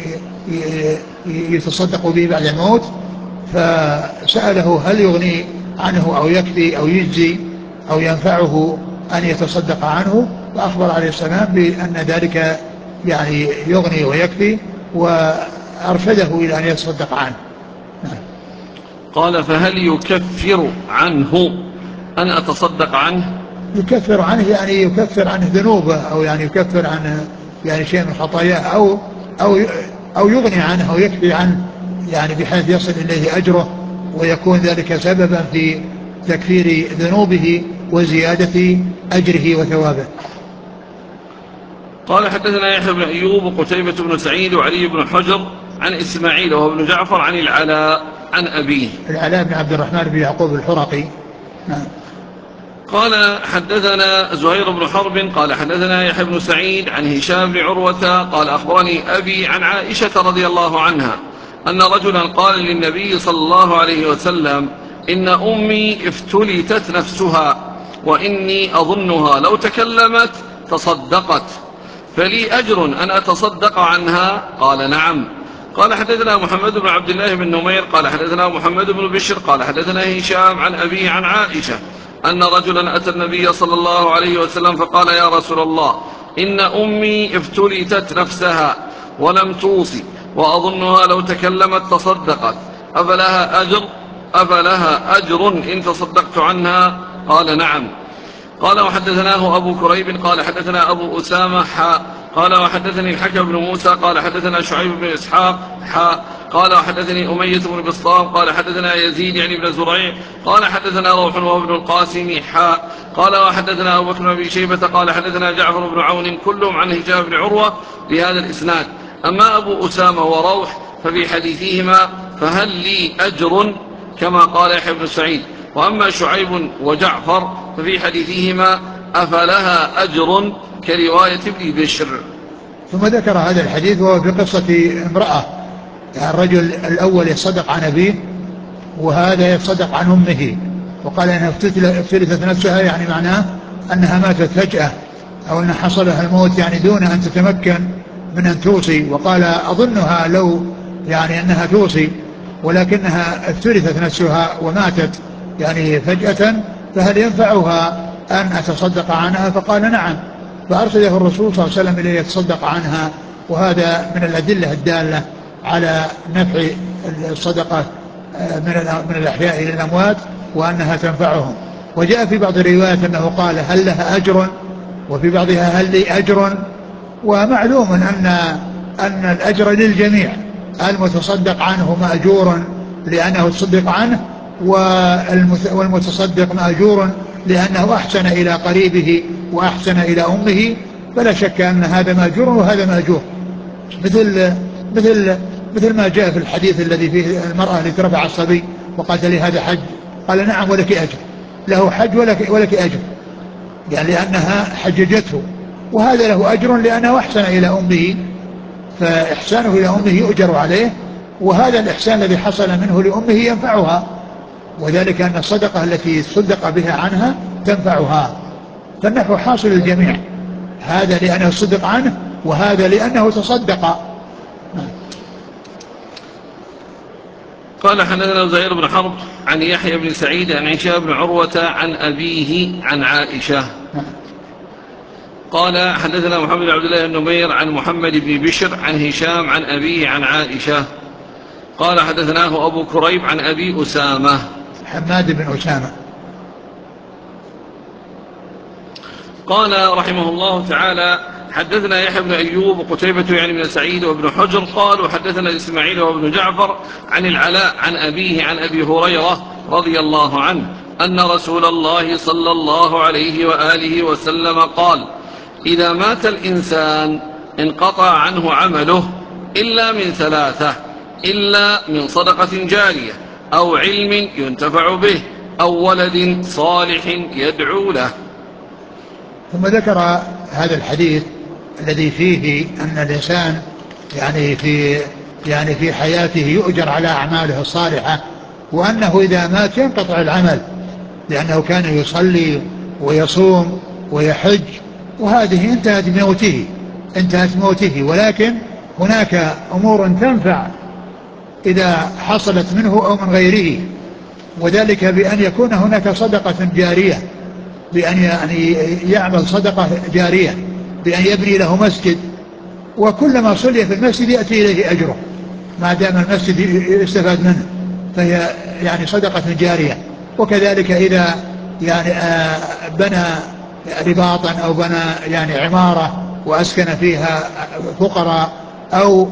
يتصدق به بعد الموت، فسأله هل يغني عنه أو يكفي أو يجزي أو ينفعه أن يتصدق عنه، فأخبر عليه السلام بأن ذلك يعني يغني ويكفي وأرشده إلى أن يتصدق عنه. قال فهل يكفر عنه أن أتصدق عنه؟ يكفر عنه يعني يكفر عنه ذنوبه أو يعني يكفر عنه يعني شيء من خطاياه أو أو أو يغني عنه أو يكفي عنه يعني بحيث يصل إليه أجره ويكون ذلك سببا في تكفير ذنوبه وزيادة أجره وثوابه. قال حدثنا يحيى بن أيوب وقتيبة بن سعيد وعلي بن حجر عن إسماعيل وهو ابن جعفر عن العلاء عن أبيه العلاء بن عبد الرحمن بن يعقوب الحرقي. نعم. قال حدثنا زهير بن حرب قال حدثنا يحيى بن سعيد عن هشام بن عروة قال أخبرني أبي عن عائشة رضي الله عنها أن رجلا قال للنبي صلى الله عليه وسلم إن أمي افتلتت نفسها وإني أظنها لو تكلمت تصدقت فلي أجر أن أتصدق عنها؟ قال نعم. قال حدثنا محمد بن عبد الله بن نمير قال حدثنا محمد بن بشر قال حدثنا هشام عن أبيه عن عائشة أن رجلا أتى النبي صلى الله عليه وسلم فقال يا رسول الله إن أمي افتلتت نفسها ولم توصي وأظنها لو تكلمت تصدقت أفلها أجر؟ أفلها أجر إن تصدقت عنها؟ قال نعم. قال وحدثناه أبو كريب قال حدثنا أبو أسامة حاء قال وحدثني الحكم بن موسى قال حدثنا شعيب بن إسحاق حاء قال وحدثني أمية بن بسطام قال حدثنا يزيد يعني بن زريع قال حدثنا روح وهو ابن القاسم حاء قال وحدثنا أبو بكر بن أبي شيبة قال حدثنا جعفر بن عون كلهم عن هشام بن عروة بهذا الإسناد. أما أبو أسامة وروح ففي حديثهما فهل لي أجر كما قال يحيى بن سعيد، وأما شعيب وجعفر ففي حديثهما أفلها أجر كرواية ابن بشر. ثم ذكر هذا الحديث وهو في قصة امرأة، يعني الرجل الأول يصدق عن أبيه وهذا يصدق عن أمه، وقال أنها افتلتت نفسها، يعني معناه أنها ماتت فجأة أو أن حصل لها الموت يعني دون أن تتمكن من أن توصي. وقال أظنها لو يعني أنها توصي ولكنها افتلتت نفسها وماتت يعني فجأة، فهل ينفعها أن أتصدق عنها؟ فقال نعم، فأرسله الرسول صلى الله عليه وسلم إليه يتصدق عنها. وهذا من الأدلة الدالة على نفع الصدقة من الأحياء إلى الأموات وأنها تنفعهم. وجاء في بعض الروايات أنه قال هل لها أجر، وفي بعضها هل لي أجر. ومعلوم أن أن الأجر للجميع، المتصدق عنه مأجور لأنه تصدق عنه، والمتصدق مأجور لأنه أحسن إلى قريبه وأحسن إلى أمه، فلا شك أن هذا مأجور وهذا مأجور. مثل مثل مثل ما جاء في الحديث الذي فيه المرأة التي رفع الصبي وقالت لي هذا حج، قال نعم ولك أجر، له حج ولك, ولك أجر، يعني لأنها حججته، وهذا له أجر لأنه أحسن إلى أمه، فإحسانه إلى أمه يؤجر عليه، وهذا الإحسان الذي حصل منه لأمه ينفعها، وذلك أن الصدقة التي صدق بها عنها تنفعها، فالنفع حاصل للجميع، هذا لأنه صدق عنه وهذا لأنه تصدق. قال حدثنا زهير بن حرب عن يحيى بن سعيد عن هشام بن عروة عن أبيه عن عائشة قال حدثنا محمد بن عبد الله بن نمير عن محمد بن بشر عن هشام عن أبيه عن عائشة قال حدثناه أبو كريب عن أبي أسامة حماد بن أسامة. قال رحمه الله تعالى حدثنا يحيى بن أيوب وقتيبة يعني بن سعيد وابن حجر قال وحدثنا إسماعيل وابن جعفر عن العلاء عن أبيه عن أبي هريرة رضي الله عنه أن رسول الله صلى الله عليه وآله وسلم قال إذا مات الإنسان انقطع عنه عمله إلا من ثلاثة، إلا من صدقة جارية أو علم ينتفع به أو ولد صالح يدعو له. ثم ذكر هذا الحديث الذي فيه أن الإنسان يعني في يعني في حياته يؤجر على أعماله الصالحة، وأنه إذا مات ينقطع العمل لأنه كان يصلي ويصوم ويحج، وهذه انتهت موته انتهت موته ولكن هناك أمور تنفع إذا حصلت منه أو من غيره، وذلك بأن يكون هناك صدقة جارية، بأن يعني يعمل صدقة جارية، بأن يبني له مسجد، وكلما صلي في المسجد يأتي إليه أجره ما دام المسجد يستفاد منه، فهي يعني صدقة جارية. وكذلك إذا يعني بنى رباطا أو بنى يعني عمارة وأسكن فيها فقراء، أو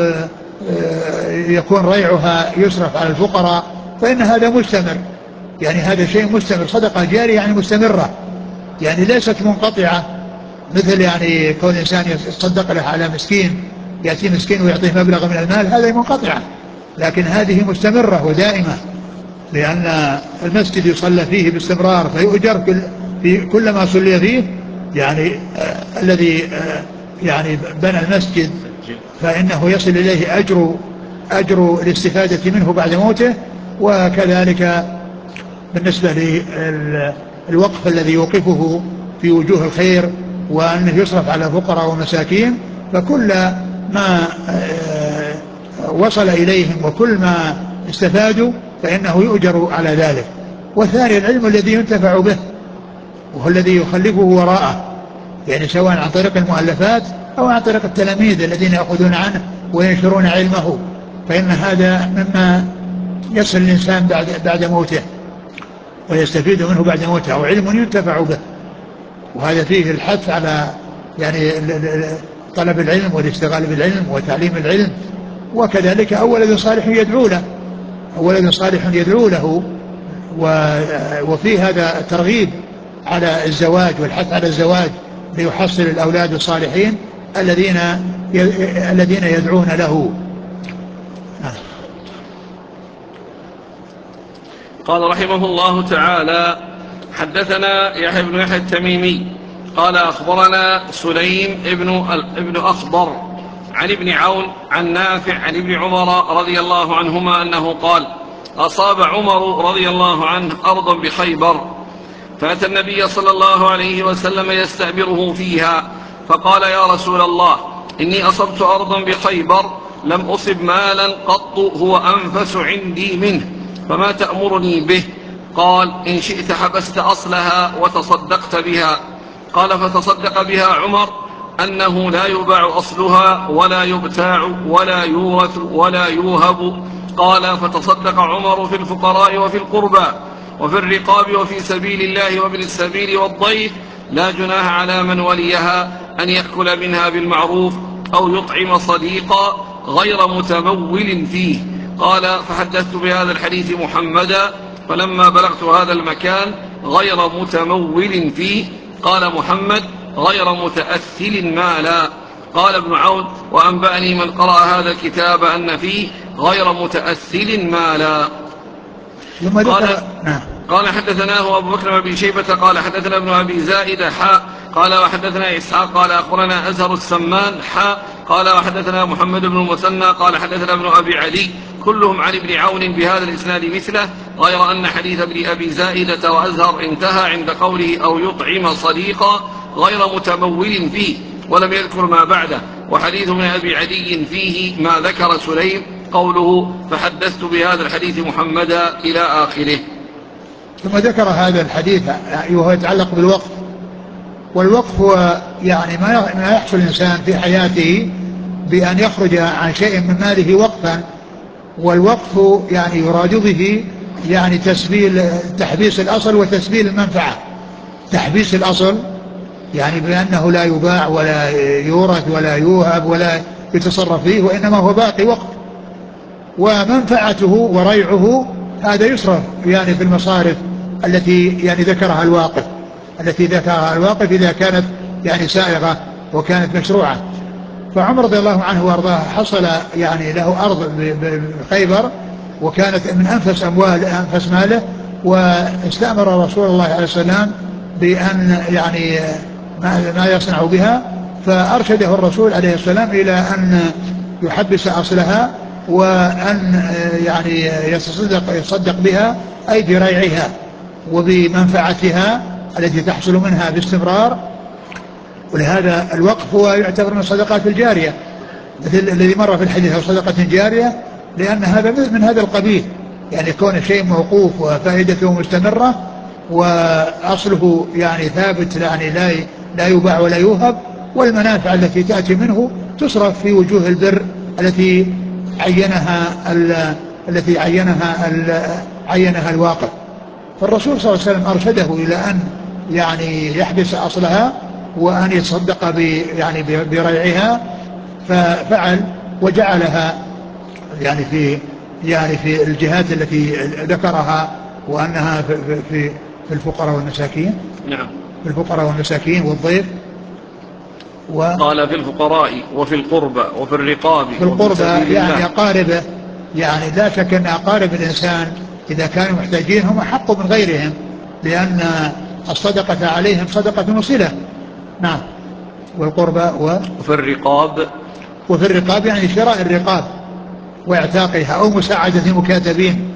يكون ريعها يصرف على الفقراء، فإن هذا مستمر، يعني هذا شيء مستمر، صدقة جارية يعني مستمرة، يعني ليست منقطعة، مثل يعني كون إنسان يتصدق له على مسكين، يأتي مسكين ويعطيه مبلغ من المال، هذا منقطعة، لكن هذه مستمرة ودائمة، لأن المسجد يصلى فيه باستمرار فيؤجر كل في كل ما صلي فيه، يعني آه الذي آه يعني بنى المسجد فإنه يصل إليه أجر أجر الاستفادة منه بعد موته. وكذلك بالنسبة للوقف الذي يوقفه في وجوه الخير وأنه يصرف على فقراء ومساكين، فكل ما وصل إليهم وكل ما استفادوا فإنه يؤجر على ذلك. والثاني العلم الذي ينتفع به، وهو الذي يخلفه وراءه، يعني سواء عن طريق المؤلفات أو عن طريق التلاميذ الذين يأخذون عنه وينشرون علمه، فإن هذا مما يصل الإنسان بعد, بعد موته ويستفيد منه بعد موته، أو علم ينتفع به. وهذا فيه الحث على يعني طلب العلم والاشتغال بالعلم وتعليم العلم. وكذلك أو ولد صالح يدعو له، أو ولد صالح يدعو له. وفي هذا ترغيب على الزواج والحث على الزواج ليحصل الأولاد الصالحين الذين الذين يدعون له. قال رحمه الله تعالى: حدثنا يحيى بن يحيى التميمي قال أخبرنا سليم ابن, ابن أخضر عن ابن عون عن نافع عن ابن عمر رضي الله عنهما أنه قال: أصاب عمر رضي الله عنه أرضا بخيبر، فأتى النبي صلى الله عليه وسلم يستأمره فيها، فقال: يا رسول الله، إني أصبت أرضا بخيبر لم أصب مالا قط هو أنفس عندي منه، فما تأمرني به؟ قال: إن شئت حبست أصلها وتصدقت بها. قال: فتصدق بها عمر أنه لا يباع أصلها ولا يبتاع ولا يورث ولا يوهب. قال: فتصدق عمر في الفقراء وفي القربى وفي الرقاب وفي سبيل الله وابن السبيل والضيف، لا جناح على من وليها أن يأكل منها بالمعروف أو يطعم صديقا غير متمول فيه. قال: فحدثت بهذا الحديث محمدا، فلما بلغت هذا المكان غير متمول فيه. قال محمد: غير متأثل مالا. قال ابن عون: وأنبأني من قرأ هذا الكتاب أن فيه غير متأثل مالا. قال, قال: حدثناه أبو بكر بن شيبة قال: حدثنا ابن أبي زائدة حاء قال: وحدثنا إسحاق قال: أخبرنا أزهر السمان حاء قال: وحدثنا محمد بن المثنى قال: حدثنا ابن أبي علي كلهم عن ابن عون بهذا الإسناد مثله، غير أن حديث ابن أبي زائدة وأزهر انتهى عند قوله أو يطعم صديقا غير متمول فيه، ولم يذكر ما بعده. وحديث ابن أبي علي فيه ما ذكر سليم، قوله: فحدثت بهذا الحديث محمدا إلى آخره. ثم ذكر هذا الحديث وهو يتعلق بالوقف. والوقف هو يعني ما يحصل الإنسان في حياته بأن يخرج عن شيء من ماله وقفا. والوقف يعني يراد به يعني تسبيل تحبيس الأصل وتسبيل المنفعة. تحبيس الأصل يعني بأنه لا يباع ولا يورث ولا يوهب ولا يتصرف فيه، وإنما هو باقي وقف. ومنفعته وريعه هذا يصرف يعني في المصارف التي يعني ذكرها الواقف التي ذكرها الواقف إذا كانت يعني سائغة وكانت مشروعة. فعمر رضي الله عنه وارضاه حصل يعني له أرض بخيبر، وكانت من أنفس أموال أنفس ماله، واستأمر رسول الله عليه السلام بأن يعني ما يصنع بها، فأرشده الرسول عليه السلام إلى أن يحبس أصلها وأن يعني يتصدق يتصدق بها، أي بريعها وبمنفعتها التي تحصل منها باستمرار. ولهذا الوقف هو يعتبر من الصدقات الجارية الذي مر في الحديث، أو صدقة جارية، لأن هذا من هذا القبيل، يعني كون شيء موقوف وفائدته مستمرة وأصله يعني ثابت، يعني لا لا يباع ولا يوهب، والمنافع التي تأتي منه تصرف في وجوه البر التي عينها التي عينها عينها الواقف. فالرسول صلى الله عليه وسلم أرشده إلى أن يعني يحبس أصلها وأن يتصدق ب يعني بريعها، ففعل وجعلها يعني في يعني في الجهات التي ذكرها، وأنها في في في الفقراء والمساكين. نعم، في الفقراء والمساكين والضيف. و قال: في الفقراء وفي القربى وفي الرقاب في القربى يعني أقاربه، يعني لا شك أن أقارب الإنسان إذا كانوا محتاجين هم أحق من غيرهم، لأن الصدقة عليهم صدقة وصلة. نعم. والقربى و... وفي الرقاب وفي الرقاب يعني شراء الرقاب واعتاقها، أو مساعدة المكاتبين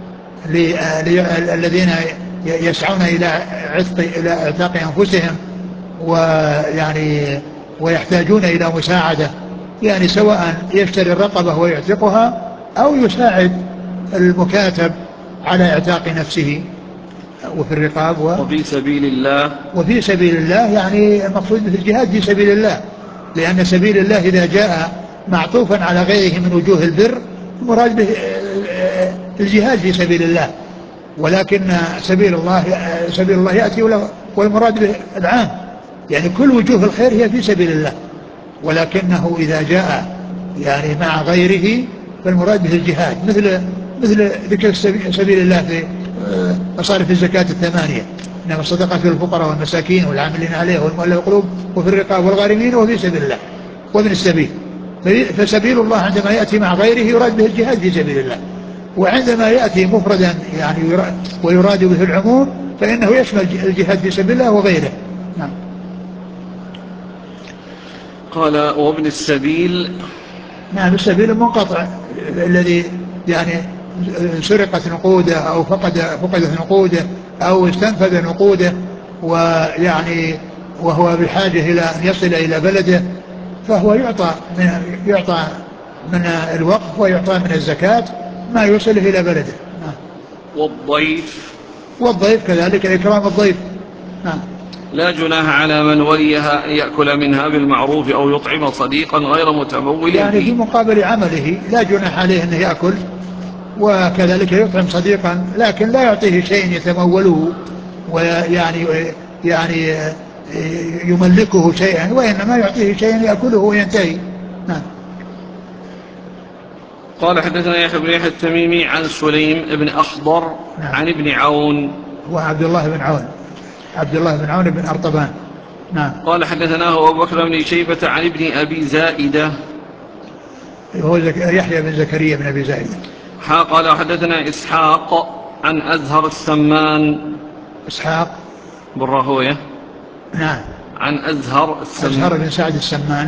الذين يسعون إلى عتق إلى اعتاق أنفسهم، ويعني ويحتاجون إلى مساعدة، يعني سواء يشتري الرقبة ويعتقها أو يساعد المكاتب على اعتاق نفسه. وفي الرقاب و... وفي سبيل الله. وفي سبيل الله يعني المقصود في الجهاد في سبيل الله، لأن سبيل الله إذا جاء معطوفا على غيره من وجوه البر، المراد به الجهاد في سبيل الله، ولكن سبيل الله سبيل الله يأتي والمراد به العام، يعني كل وجوه الخير هي في سبيل الله، ولكنه إذا جاء يعني مع غيره فالمراد به الجهاد، مثل مثل ذكر سبيل الله في مصارف الزكاة الثمانية، إنما الصدقة في الفقراء والمساكين والعاملين عليه والمؤلفة القلوب وفي الرقاب والغارمين وفي سبيل الله وابن السبيل. فسبيل الله عندما يأتي مع غيره يراد به الجهاد في سبيل الله، وعندما يأتي مفردا يعني ويراد به العموم فإنه يشمل الجهاد في سبيل الله وغيره. نعم. قال وابن السبيل. نعم السبيل المنقطع الذي يعني سرقت نقوده أو فقد فقدت نقوده أو استنفذ نقوده ويعني وهو بحاجة إلى أن يصل إلى بلده، فهو يعطى من يعطى من الوقف ويعطى من الزكاة ما يوصله إلى بلده. نعم. والضيف. والضيف كذلك إكرام الضيف. نعم. لا جناح على من وليها أن يأكل منها بالمعروف أو يطعم صديقا غير متمول يعني فيه. في مقابل عمله لا جناح عليه أنه يأكل وكذلك يطعم صديقا، لكن لا يعطيه شيء يتموله ويعني يعني يملكه شيئا، وإنما يعطيه شيئا يأكله وينتهي. نعم. قال حدثنا يحيى بن يحيى التميمي عن سليم بن أخضر. نعم. عن ابن عون هو عبد الله بن عون عبد الله بن عون بن أرطبان. نعم. قال حدثناه أبو بكر بن شيبة عن ابن أبي زائدة هو يحيى بن زكريا بن أبي زائدة. قال حدثنا إسحاق عن أزهر السمان. إسحاق بن راهويه. نعم. عن أزهر السمان أزهر بن سعد السمان.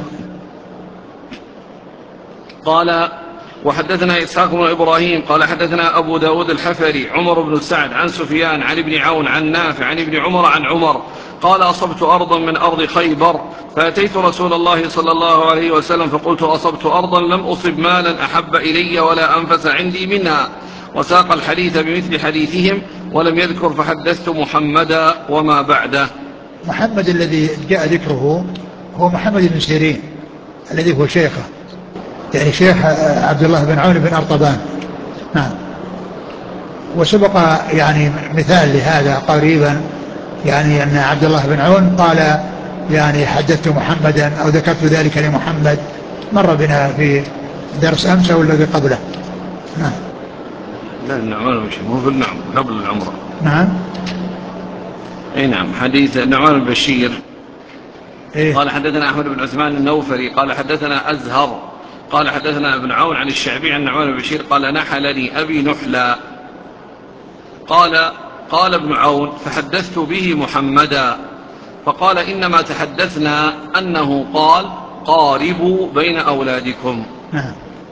قال وحدثنا إسحاق بن إبراهيم قال حدثنا أبو داود الحفري عمر بن سعد عن سفيان عن ابن عون عن نافع عن ابن عمر عن عمر قال أصبت أرضا من أرض خيبر فأتيت رسول الله صلى الله عليه وسلم فقلت أصبت أرضا لم أصب مالا أحب إلي ولا أنفس عندي منها، وساق الحديث بمثل حديثهم ولم يذكر فحدثت محمدا وما بعده. محمد الذي جاء ذكره هو محمد بن سيرين الذي هو شيخه، يعني شيخ عبد الله بن عون بن أرطبان. نعم. وسبق يعني مثال لهذا قريبا، يعني أن عبد الله بن عون قال يعني حدثت محمدا أو ذكرت ذلك لمحمد، مر بنا في درس أمس أو الذي قبله. نعم. لا النعمان مش مو في النعم قبل العمرة. نعم. اي نعم حديث النعمان البشير. إيه؟ قال حدثنا أحمد بن عثمان النوفري قال حدثنا أزهر قال حدثنا ابن عون عن الشعبي عن النعمان بن بشير قال نحلني أبي نحلا. قال قال ابن عون فحدثت به محمدا فقال إنما تحدثنا أنه قال قاربوا بين أولادكم. نعم.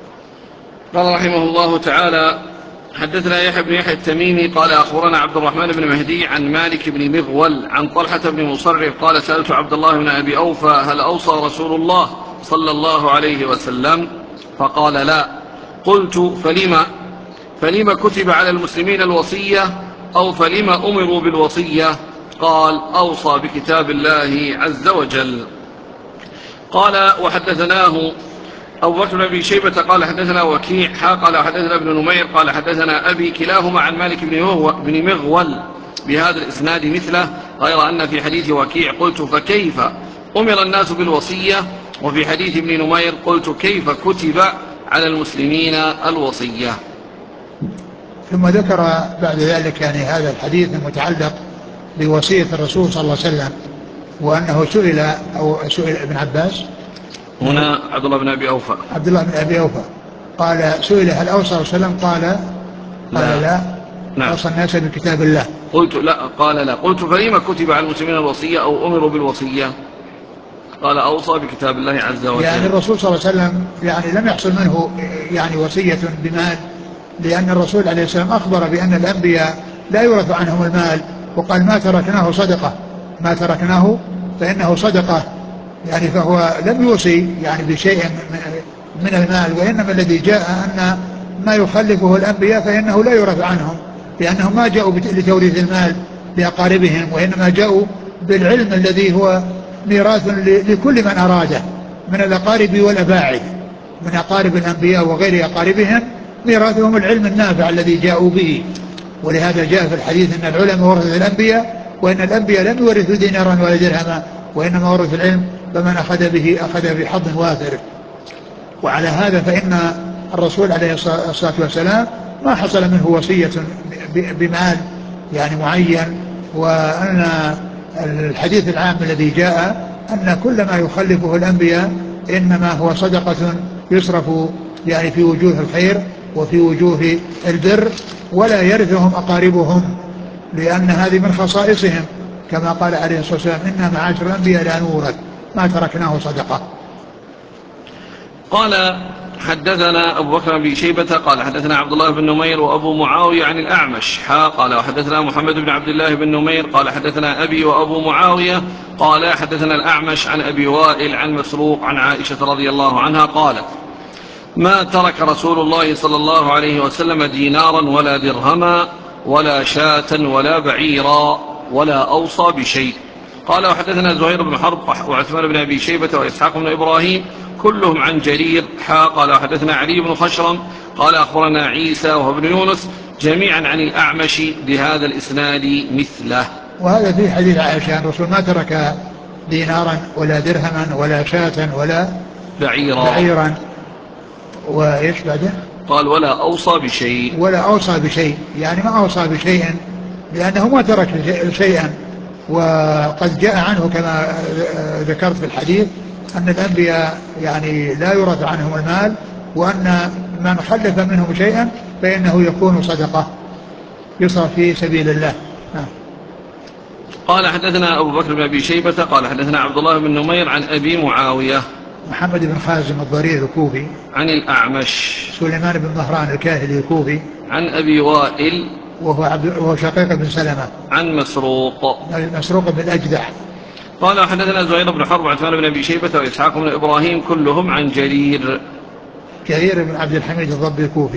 قال رحمه الله تعالى حدثنا يحيى بن يحيى التميمي قال أخبرنا عبد الرحمن بن مهدي عن مالك بن مغول عن طلحة بن مصرف قال سألت عبد الله بن أبي أوفى هل أوصى رسول الله صلى الله عليه وسلم؟ فقال لا. قلت فلما فلما كتب على المسلمين الوصية أو فلما أمروا بالوصية؟ قال أوصى بكتاب الله عز وجل. قال وحدثناه أبو بكر بن أبي شيبة قال حدثنا وكيع قال حدثنا ابن نمير قال حدثنا أبي كلاهما عن مالك بن مغول بهذا الإسناد مثله، غير أن في حديث وكيع قلت فكيف أمر الناس بالوصية، وفي حديث ابن نمير قلت كيف كتب على المسلمين الوصية. ثم ذكر بعد ذلك يعني هذا الحديث المتعلق بوصية الرسول صلى الله عليه وسلم، وأنه سئل أو سئل ابن عباس هنا عبد الله بن أبي أوفى عبد الله بن أبي أوفى قال سئل هل أوصى وسلم؟ قال قال لا, لا. نعم. أوصى الناس بكتاب الله. قلت لا قال لا. قلت فلما كتب على المسلمين الوصية أو أمروا بالوصية؟ قال أوصى بكتاب الله عز وجل. يعني الرسول صلى الله عليه وسلم يعني لم يحصل منه يعني وصية بمال، لأن الرسول عليه السلام أخبر بأن الأنبياء لا يورث عنهم المال، وقال ما تركناه صدقة ما تركناه فإنه صدقة، يعني فهو لم يوصي يعني بشيء من المال، وإنما الذي جاء أن ما يخلفه الأنبياء فإنه لا يورث عنهم، لأنهم ما جاءوا لتوريث المال لأقاربهم، وإنما جاءوا بالعلم الذي هو ميراث لكل من أراده من الأقارب والأباعد، من أقارب الأنبياء وغير أقاربهم، ميراثهم العلم النافع الذي جاءوا به. ولهذا جاء في الحديث أن العلماء ورثة الأنبياء، وإن الأنبياء لم يورثوا دينارا ولا درهما، وإنما ورثوا العلم، فمن أخذ به أخذ بحظ وافر. وعلى هذا فإن الرسول عليه الصلاة والسلام ما حصل منه وصية بمال يعني معين. وأن الحديث العام الذي جاء أن كل ما يخلفه الأنبياء إنما هو صدقة يصرف يعني في وجوه الخير وفي وجوه البر، ولا يرثهم أقاربهم، لأن هذه من خصائصهم، كما قال عليه الصلاة والسلام: إنا معاشر الأنبياء لا نورث ما تركناه صدقة. قال حدثنا أبو بكر بن شيبة قال حدثنا عبد الله بن نمير وأبو معاوية عن الأعمش حا قال وحدثنا محمد بن عبد الله بن نمير قال حدثنا أبي وأبو معاوية قال حدثنا الأعمش عن أبي وائل عن مسروق عن عائشة رضي الله عنها قالت: ما ترك رسول الله صلى الله عليه وسلم دينارا ولا درهما ولا شاة ولا بعيرا ولا أوصى بشيء. قال وحدثنا زهير بن حرب وعثمان بن أبي شيبة وإسحاق بن إبراهيم كلهم عن جرير حا قال وحدثنا علي بن خشرم قال أخبرنا عيسى وهو ابن يونس جميعا عن الأعمش بهذا الإسناد مثله. وهذا في حديث عائشة: الرسول ما ترك دينارا ولا درهما ولا شاة ولا بعيرا, بعيرا وإيش بعده؟ قال ولا أوصى بشيء ولا أوصى بشيء، يعني ما أوصى بشيء لأنه ما ترك شيئا. وقد جاء عنه كما ذكرت في الحديث أن الأنبياء يعني لا يورث عنهم المال، وأن من خلف منهم شيئا فإنه يكون صدقة يصرف في سبيل الله. نعم. قال حدثنا أبو بكر بن أبي شيبة قال حدثنا عبد الله بن نمير عن أبي معاوية محمد بن خازم الضرير الكوفي عن الأعمش سليمان بن مهران الكاهلي الكوفي عن أبي وائل وهو, عبد وهو شقيق بن سلمة عن مسروق مسروق بن الأجدع. قال حدثنا زهير بن حرب وعثمان بن أبي شيبة وإسحاق بن إبراهيم كلهم عن جرير جرير بن عبد الحميد الضبي الكوفي.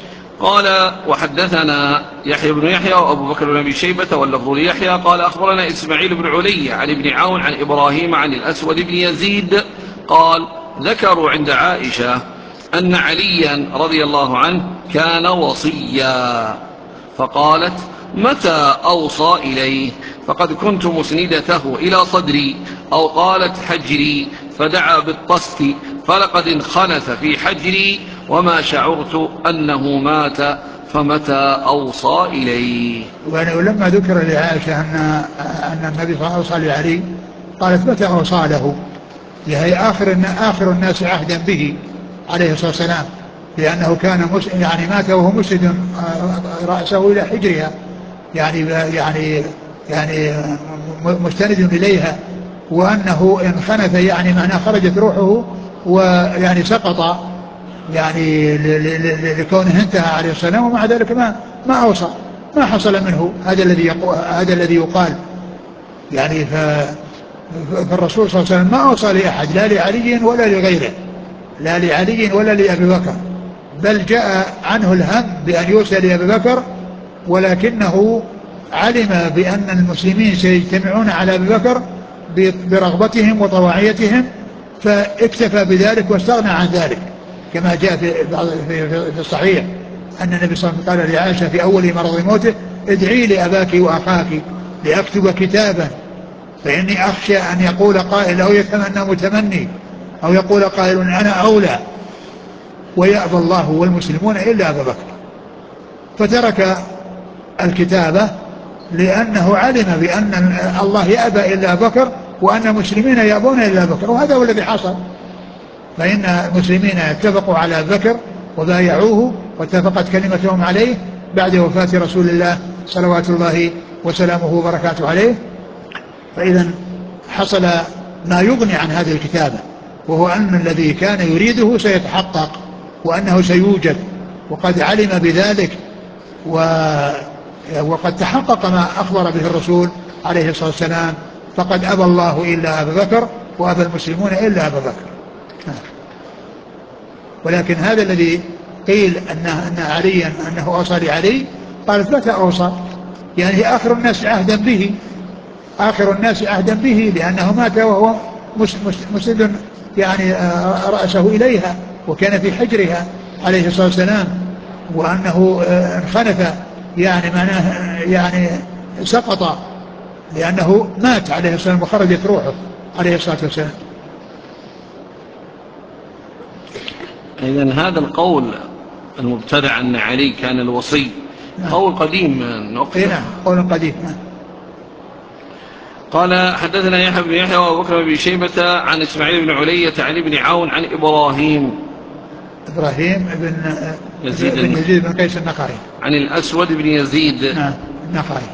قال وحدثنا يحيى بن يحيى وأبو بكر بن أبي شيبة واللفظ ليحيى قال أخبرنا إسماعيل بن علي عن ابن عون عن إبراهيم عن الأسود بن يزيد قال ذكروا عند عائشة أن عليا رضي الله عنه كان وصيا، فقالت: متى أوصى إليه؟ فقد كنت مسندته إلى صدري، أو قالت حجري، فدعا بالطست، فلقد انخنث في حجري وما شعرت أنه مات، فمتى أوصى إليه؟ ولما ذكر لعائشة أن, أن النبي صلى الله عليه وسلم أوصى لعلي قالت: متى أوصى له؟ هي آخر, آخر الناس عهدا به عليه الصلاة والسلام، لأنه كان مس... يعني مات وهو مسند رأسه إلى حجرها، يعني يعني يعني مستند إليها، وأنه انخنث يعني معناه خرجت روحه ويعني سقط يعني لكونه انتهى عليه السلام، ومع ذلك ما ما أوصى، ما حصل منه هذا الذي هذا الذي يقال يعني. ف فالرسول صلى الله عليه وسلم ما أوصى لأحد، لا لعلي ولا لغيره، لا لعلي ولا لأبي بكر، بل جاء عنه الهم بأن يوصى لأبي بكر، ولكنه علم بأن المسلمين سيجتمعون على أبي بكر برغبتهم وطواعيتهم، فاكتفى بذلك واستغنى عن ذلك، كما جاء في, في الصحيح أن النبي صلى الله عليه وسلم قال لعائشة في أول مرض موته: ادعي لأباك وأخاك لأكتب كتابا، فإني أخشى أن يقول قائل أو يتمنى متمني أو يقول قائل أنا أولى ويأبى الله والمسلمون إلا أبا بكر. فترك الكتابة لأنه علم بأن الله يأبى إلا أبا بكر، وأن المسلمين يأبون إلا أبا بكر، وهذا هو الذي حصل. فإن المسلمين اتفقوا على أبي بكر وبايعوه واتفقت كلمتهم عليه بعد وفاة رسول الله صلوات الله وسلامه وبركاته عليه. فإذا حصل ما يغني عن هذه الكتابة، وهو أن الذي كان يريده سيتحقق وأنه سيوجد، وقد علم بذلك، وقد تحقق ما أخبر به الرسول عليه الصلاة والسلام، فقد أبى الله إلا أبا بكر وأبى المسلمون إلا أبا بكر. ولكن هذا الذي قيل أن, أن عليا أنه أوصى لعلي، قالت: متى أوصى؟ يعني آخر الناس عهدا به، آخر الناس عهدا به، لأنه مات وهو مسند يعني رأسه إليها، وكان في حجرها عليه الصلاة والسلام. وأنه انخنث يعني معناه يعني سقط لأنه مات عليه الصلاة والسلام وخرجت روحه عليه الصلاة والسلام. إذن هذا القول المبتدع أن علي كان الوصي قول قديم نعم قول قديم. قال حدثنا يحيى بن يحيى وأبو بكر بن شيبة عن إسماعيل بن علية عن ابن عون عن إبراهيم إبراهيم بن يزيد بن يزيد بن قيس النخعي عن الأسود بن يزيد نعم النخعي.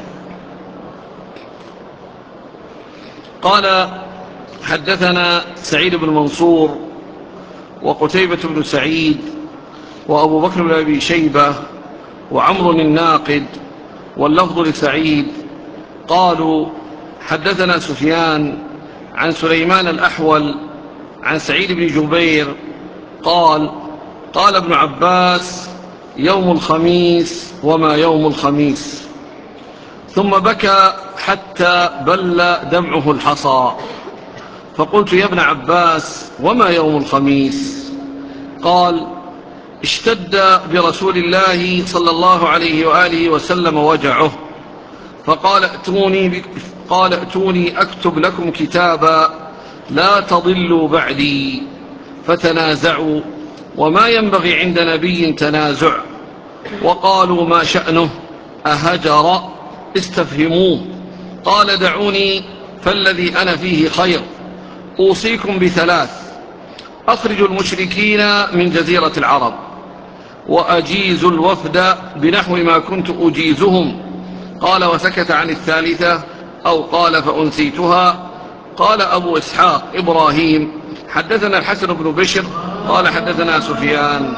قال حدثنا سعيد بن منصور وقتيبة بن سعيد وأبو بكر بن أبي شيبة وعمر الناقد واللفظ لسعيد قالوا حدثنا سفيان عن سليمان الأحول عن سعيد بن جبير قال قال ابن عباس يوم الخميس وما يوم الخميس، ثم بكى حتى بل دمعه الحصى، فقلت يا ابن عباس وما يوم الخميس؟ قال اشتد برسول الله صلى الله عليه وآله وسلم وجعه، فقال ائتوني, قال ائتوني أكتب لكم كتابا لا تضلوا بعدي، فتنازعوا وما ينبغي عند نبي تنازع، وقالوا ما شأنه أهجر استفهموه، قال دعوني فالذي أنا فيه خير، أوصيكم بثلاث: أخرجوا المشركين من جزيرة العرب، وأجيزوا الوفد بنحو ما كنت أجيزهم. قال وسكت عن الثالثة أو قال فأنسيتها. قال أبو إسحاق إبراهيم حدثنا الحسن بن بشر قال حدثنا سفيان.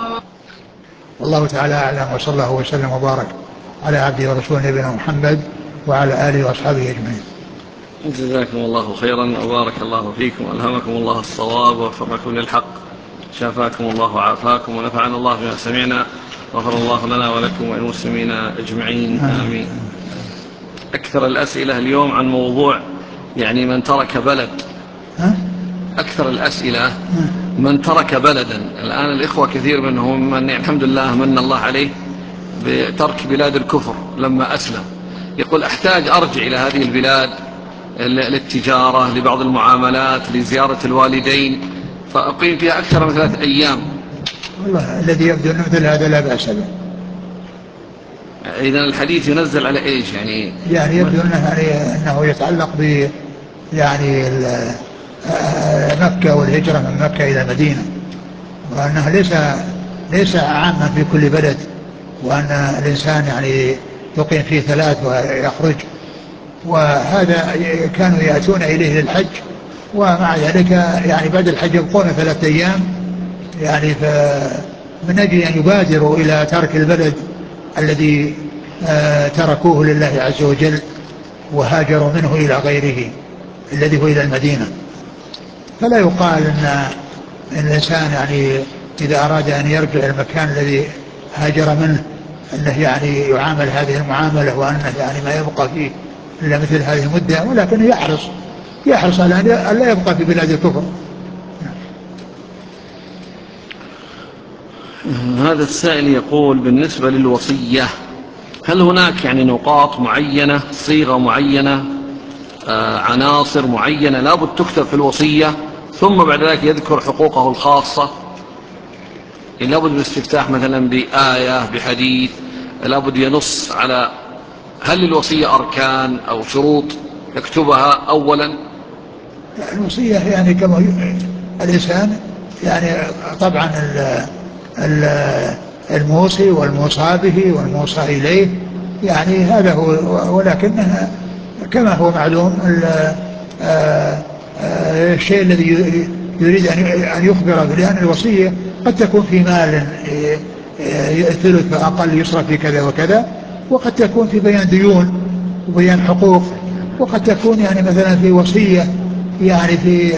والله تعالى أعلم، وصلى الله وسلم وبارك على عبده ورسوله نبينا محمد وعلى آله وأصحابه أجمعين. جزاكم الله خيرا وبارك الله فيكم وألهمكم الله الصواب ووفقكم للحق، شافاكم الله وعافاكم ونفعنا الله بما سمعنا، غفر الله لنا ولكم وللمسلمين أجمعين آمين. أكثر الأسئلة اليوم عن موضوع يعني من ترك بلد، أكثر الأسئلة من ترك بلدا. الآن الإخوة كثير منهم من الحمد لله من الله عليه بترك بلاد الكفر لما أسلم، يقول أحتاج أرجع إلى هذه البلاد للتجارة، لبعض المعاملات، لزيارة الوالدين، فأقيم فيها أكثر من ثلاث أيام. والله الذي يبدو أنه مثل هذا لا بأس به. إذن الحديث ينزل على إيش يعني؟ يعني يبدو أنه, يعني أنه يتعلق ب يعني مكة والهجرة من مكة إلى المدينة، وأنه ليس ليس عاما في كل بلد، وأن الإنسان يعني يقيم فيه ثلاث ويخرج. وهذا كانوا يأتون إليه للحج، ومع ذلك يعني بعد الحج يبقون ثلاثة أيام، يعني فمن أجل أن يبادروا إلى ترك البلد الذي تركوه لله عز وجل وهاجروا منه إلى غيره الذي هو إلى المدينة. فلا يقال أن الإنسان يعني إذا أراد أن يرجع المكان الذي هاجر منه أنه يعني يعامل هذه المعاملة، وأنه يعني ما يبقى فيه إلا مثل هذه المدة، ولكن يحرص يحرص على أن لا يبقى في بلاد الكفر. هذا السائل يقول بالنسبة للوصية هل هناك يعني نقاط معينة، صيغة معينة، آه عناصر معينة لابد تكتب في الوصية ثم بعد ذلك يذكر حقوقه الخاصة؟ يعني لابد من استفتاح مثلا بآية بحديث، لابد ينص على هل الوصية أركان أو شروط يكتبها أولا؟ الوصية يعني كما الإنسان يعني طبعا ال ال الموصي والموصى به والموصى إليه يعني هذا هو، ولكنها كما هو معلوم الشيء الذي يريد أن يخبر به، لأن الوصية قد تكون في مال ثلث فأقل يصرف في كذا وكذا، وقد تكون في بيان ديون وبيان حقوق، وقد تكون يعني مثلا في وصية يعني في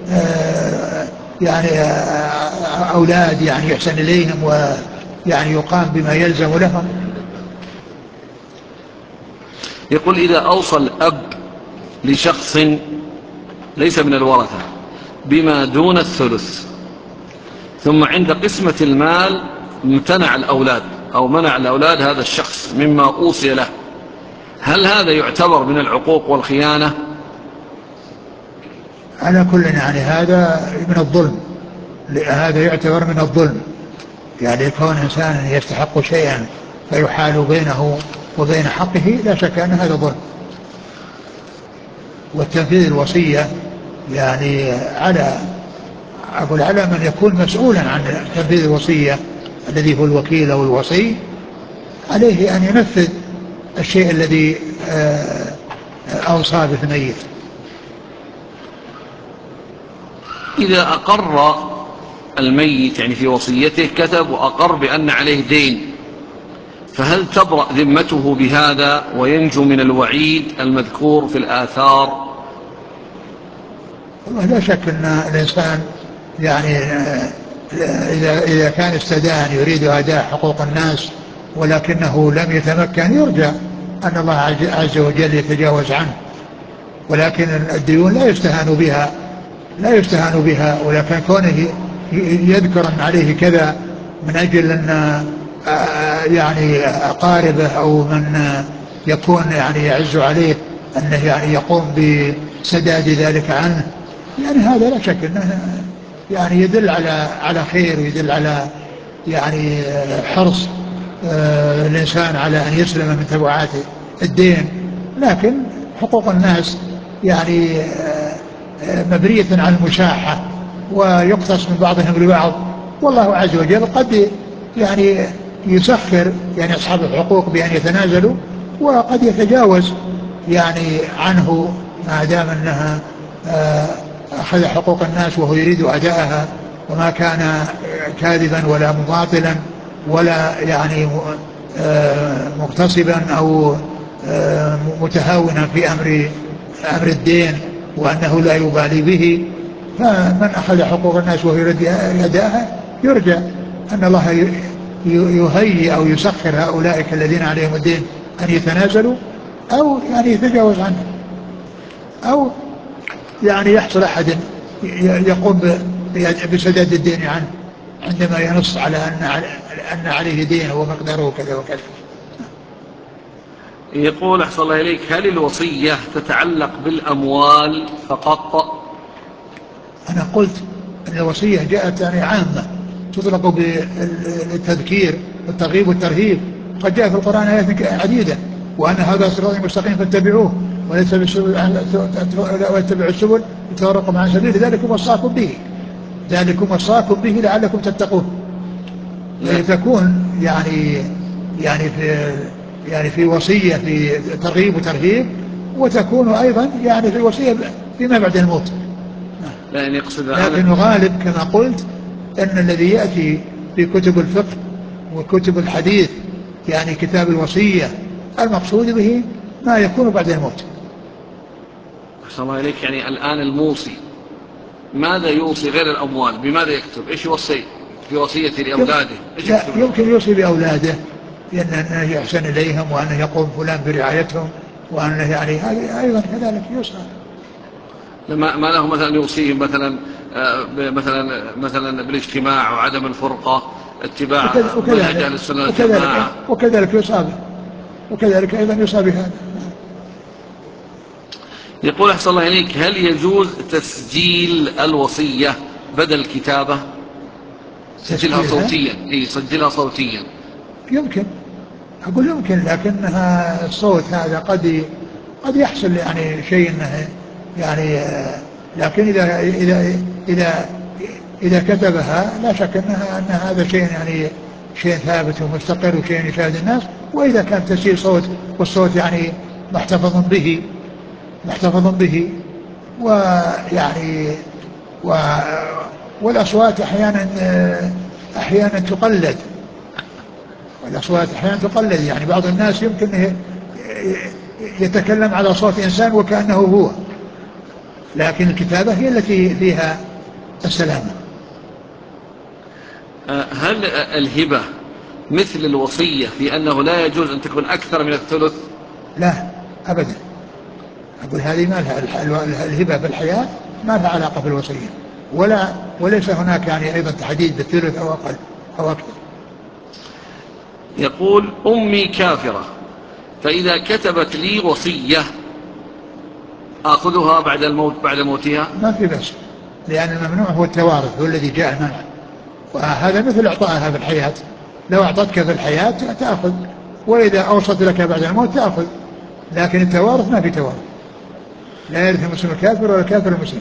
يعني أولاد يعني يحسن إليهم ويعني يقام بما يلزم لهم. يقول إذا أوصى الأب لشخص ليس من الورثة بما دون الثلث، ثم عند قسمة المال امتنع الأولاد أو منع الأولاد هذا الشخص مما أوصي له، هل هذا يعتبر من العقوق والخيانة؟ على كل يعني هذا من الظلم، هذا يعتبر من الظلم، يعني كون إنسان يستحق شيئا فيحال بينه وبين حقه لا شك أن هذا ظلم. والتنفيذ الوصية يعني على أقول على من يكون مسؤولا عن تنفيذ الوصية الذي هو الوكيل أو الوصي، عليه أن ينفذ الشيء الذي أوصى به الميت. إذا أقر الميت يعني في وصيته كتب وأقر بأن عليه دين، فهل تبرأ ذمته بهذا وينجو من الوعيد المذكور في الآثار؟ والله لا شك أن الإنسان يعني إذا إذا كان استدان يريد أداء حقوق الناس ولكنه لم يتمكن يرجى أن الله عز وجل يتجاوز عنه، ولكن الديون لا يستهان بها لا يستهان بها ولكن كونه يذكر أن عليه كذا من أجل أن يعني أقاربه أو من يكون يعني يعز عليه أنه يعني يقوم بسداد ذلك عنه، يعني هذا لا شك أنه يعني يدل على على خير ويدل على يعني حرص الإنسان على أن يسلم من تبعات الدين. لكن حقوق الناس يعني مبنية على المشاحة ويقتص من بعضهم لبعض، والله عز وجل قد يعني يسخر يعني أصحاب الحقوق بأن يتنازلوا، وقد يتجاوز يعني عنه ما دام أنها أخذ حقوق الناس وهو يريد أداءها وما كان كاذبا ولا مباطلا ولا يعني مغتصبا أو متهاونا في أمر أمر الدين وأنه لا يبالي به. فمن أخذ حقوق الناس وهو يريد أداءها يرجى أن الله يهيئ أو يسخر هؤلاء الذين عليهم الدين أن يتنازلوا أو يعني يتجاوز عنه، أو يعني يحصل أحد يقوم بسداد الدين عنه عندما ينص على أن أن عليه دين ومقداره كذا وكذا. يقول أحسن الله إليك، هل الوصية تتعلق بالأموال فقط؟ أنا قلت أن الوصية جاءت يعني عامة تطلق بالتذكير والترغيب والترهيب، قد جاء في القرآن آيات عديدة وأن هذا صراط مستقيم فاتبعوه ولا تتبعوا السبل فتفرق عن سبيله ذلكم وصاكم به ذلكم وصاكم به لعلكم تتقون. تكون يعني يعني في يعني في وصية في ترغيب وترهيب، وتكون أيضا يعني في الوصية فيما بعد الموت. لأن يقصد لكن الغالب كما قلت أن الذي يأتي في كتب الفقه وكتب الحديث يعني كتاب الوصية المقصود به ما يكون بعد الموت. أحسن الله إليك، يعني الآن الموصي ماذا يوصي غير الأموال؟ بماذا يكتب؟ إيش يوصي في وصية لأولاده؟ إيش لا يمكن يوصي بأولاده لأنه يحسن إليهم وأنه يقوم فلان برعايتهم وأنه يعني أيضا كذلك يوصى. ما ما له مثلا يوصيهم مثلا مثلا مثلا بالاجتماع وعدم الفرقة، اتباع منهج أهل السنة والجماعة، وكذلك يوصى وكذلك أيضا يوصى بهذا. يقول أحسن الله إليك، هل يجوز تسجيل الوصية بدل الكتابة؟ سجلها صوتيا. اي سجلها صوتيا. يمكن أقول يمكن، لكنها الصوت هذا قد قد يحصل يعني شيء انه يعني، لكن إذا إذا إذا إذا كتبها لا شك أنها أن هذا شيء يعني شيء ثابت ومستقر وشيء يشاهد الناس. وإذا كان تسجيل صوت والصوت يعني محتفظ به محتفظ به ويعني و والأصوات أحيانا أحيانا تقلد والأصوات أحيانا تقلد يعني بعض الناس يمكن يتكلم على صوت إنسان وكأنه هو، لكن الكتابة هي التي فيها السلامة. هل الهبة مثل الوصية في أنه لا يجوز أن تكون أكثر من الثلث؟ لا أبدا، أقول هذه ما لها الهبة بالحياة ما لها علاقة بالوصية، ولا وليس هناك يعني أيضا تحديد بالثلث أو أقل أو أكثر. يقول أمي كافرة، فإذا كتبت لي وصية آخذها بعد الموت بعد موتها؟ ما في بس، لأن الممنوع هو التوارث، هو الذي جاء منع، وهذا مثل إعطائها في الحياة، لو أعطتك في الحياة تأخذ، وإذا أوصت لك بعد الموت تأخذ، لكن التوارث ما في توارث، لا يرث المسلم الكافر ولا الكافر المسلم.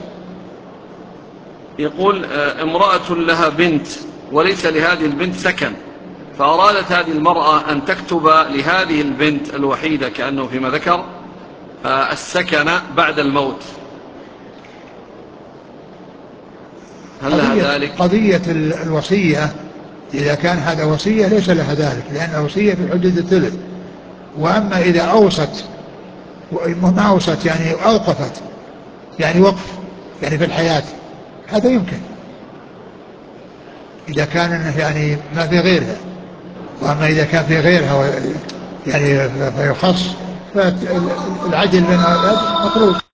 يقول امرأة لها بنت وليس لهذه البنت سكن، فأرادت هذه المرأة أن تكتب لهذه البنت الوحيدة كأنه فيما ذكر السكن بعد الموت، هل لها قضية, ذلك؟ قضية الوصية إذا كان هذا وصية ليس لها ذلك، لأن الوصية في حدود الثلث، وأما إذا أوصت، ما أوصت يعني أوقفت، يعني وقف يعني في الحياة، هذا يمكن إذا كان يعني ما في غيرها، وأما إذا كان في غيرها يعني فيخص، فالعدل بين الأولاد مطلوب.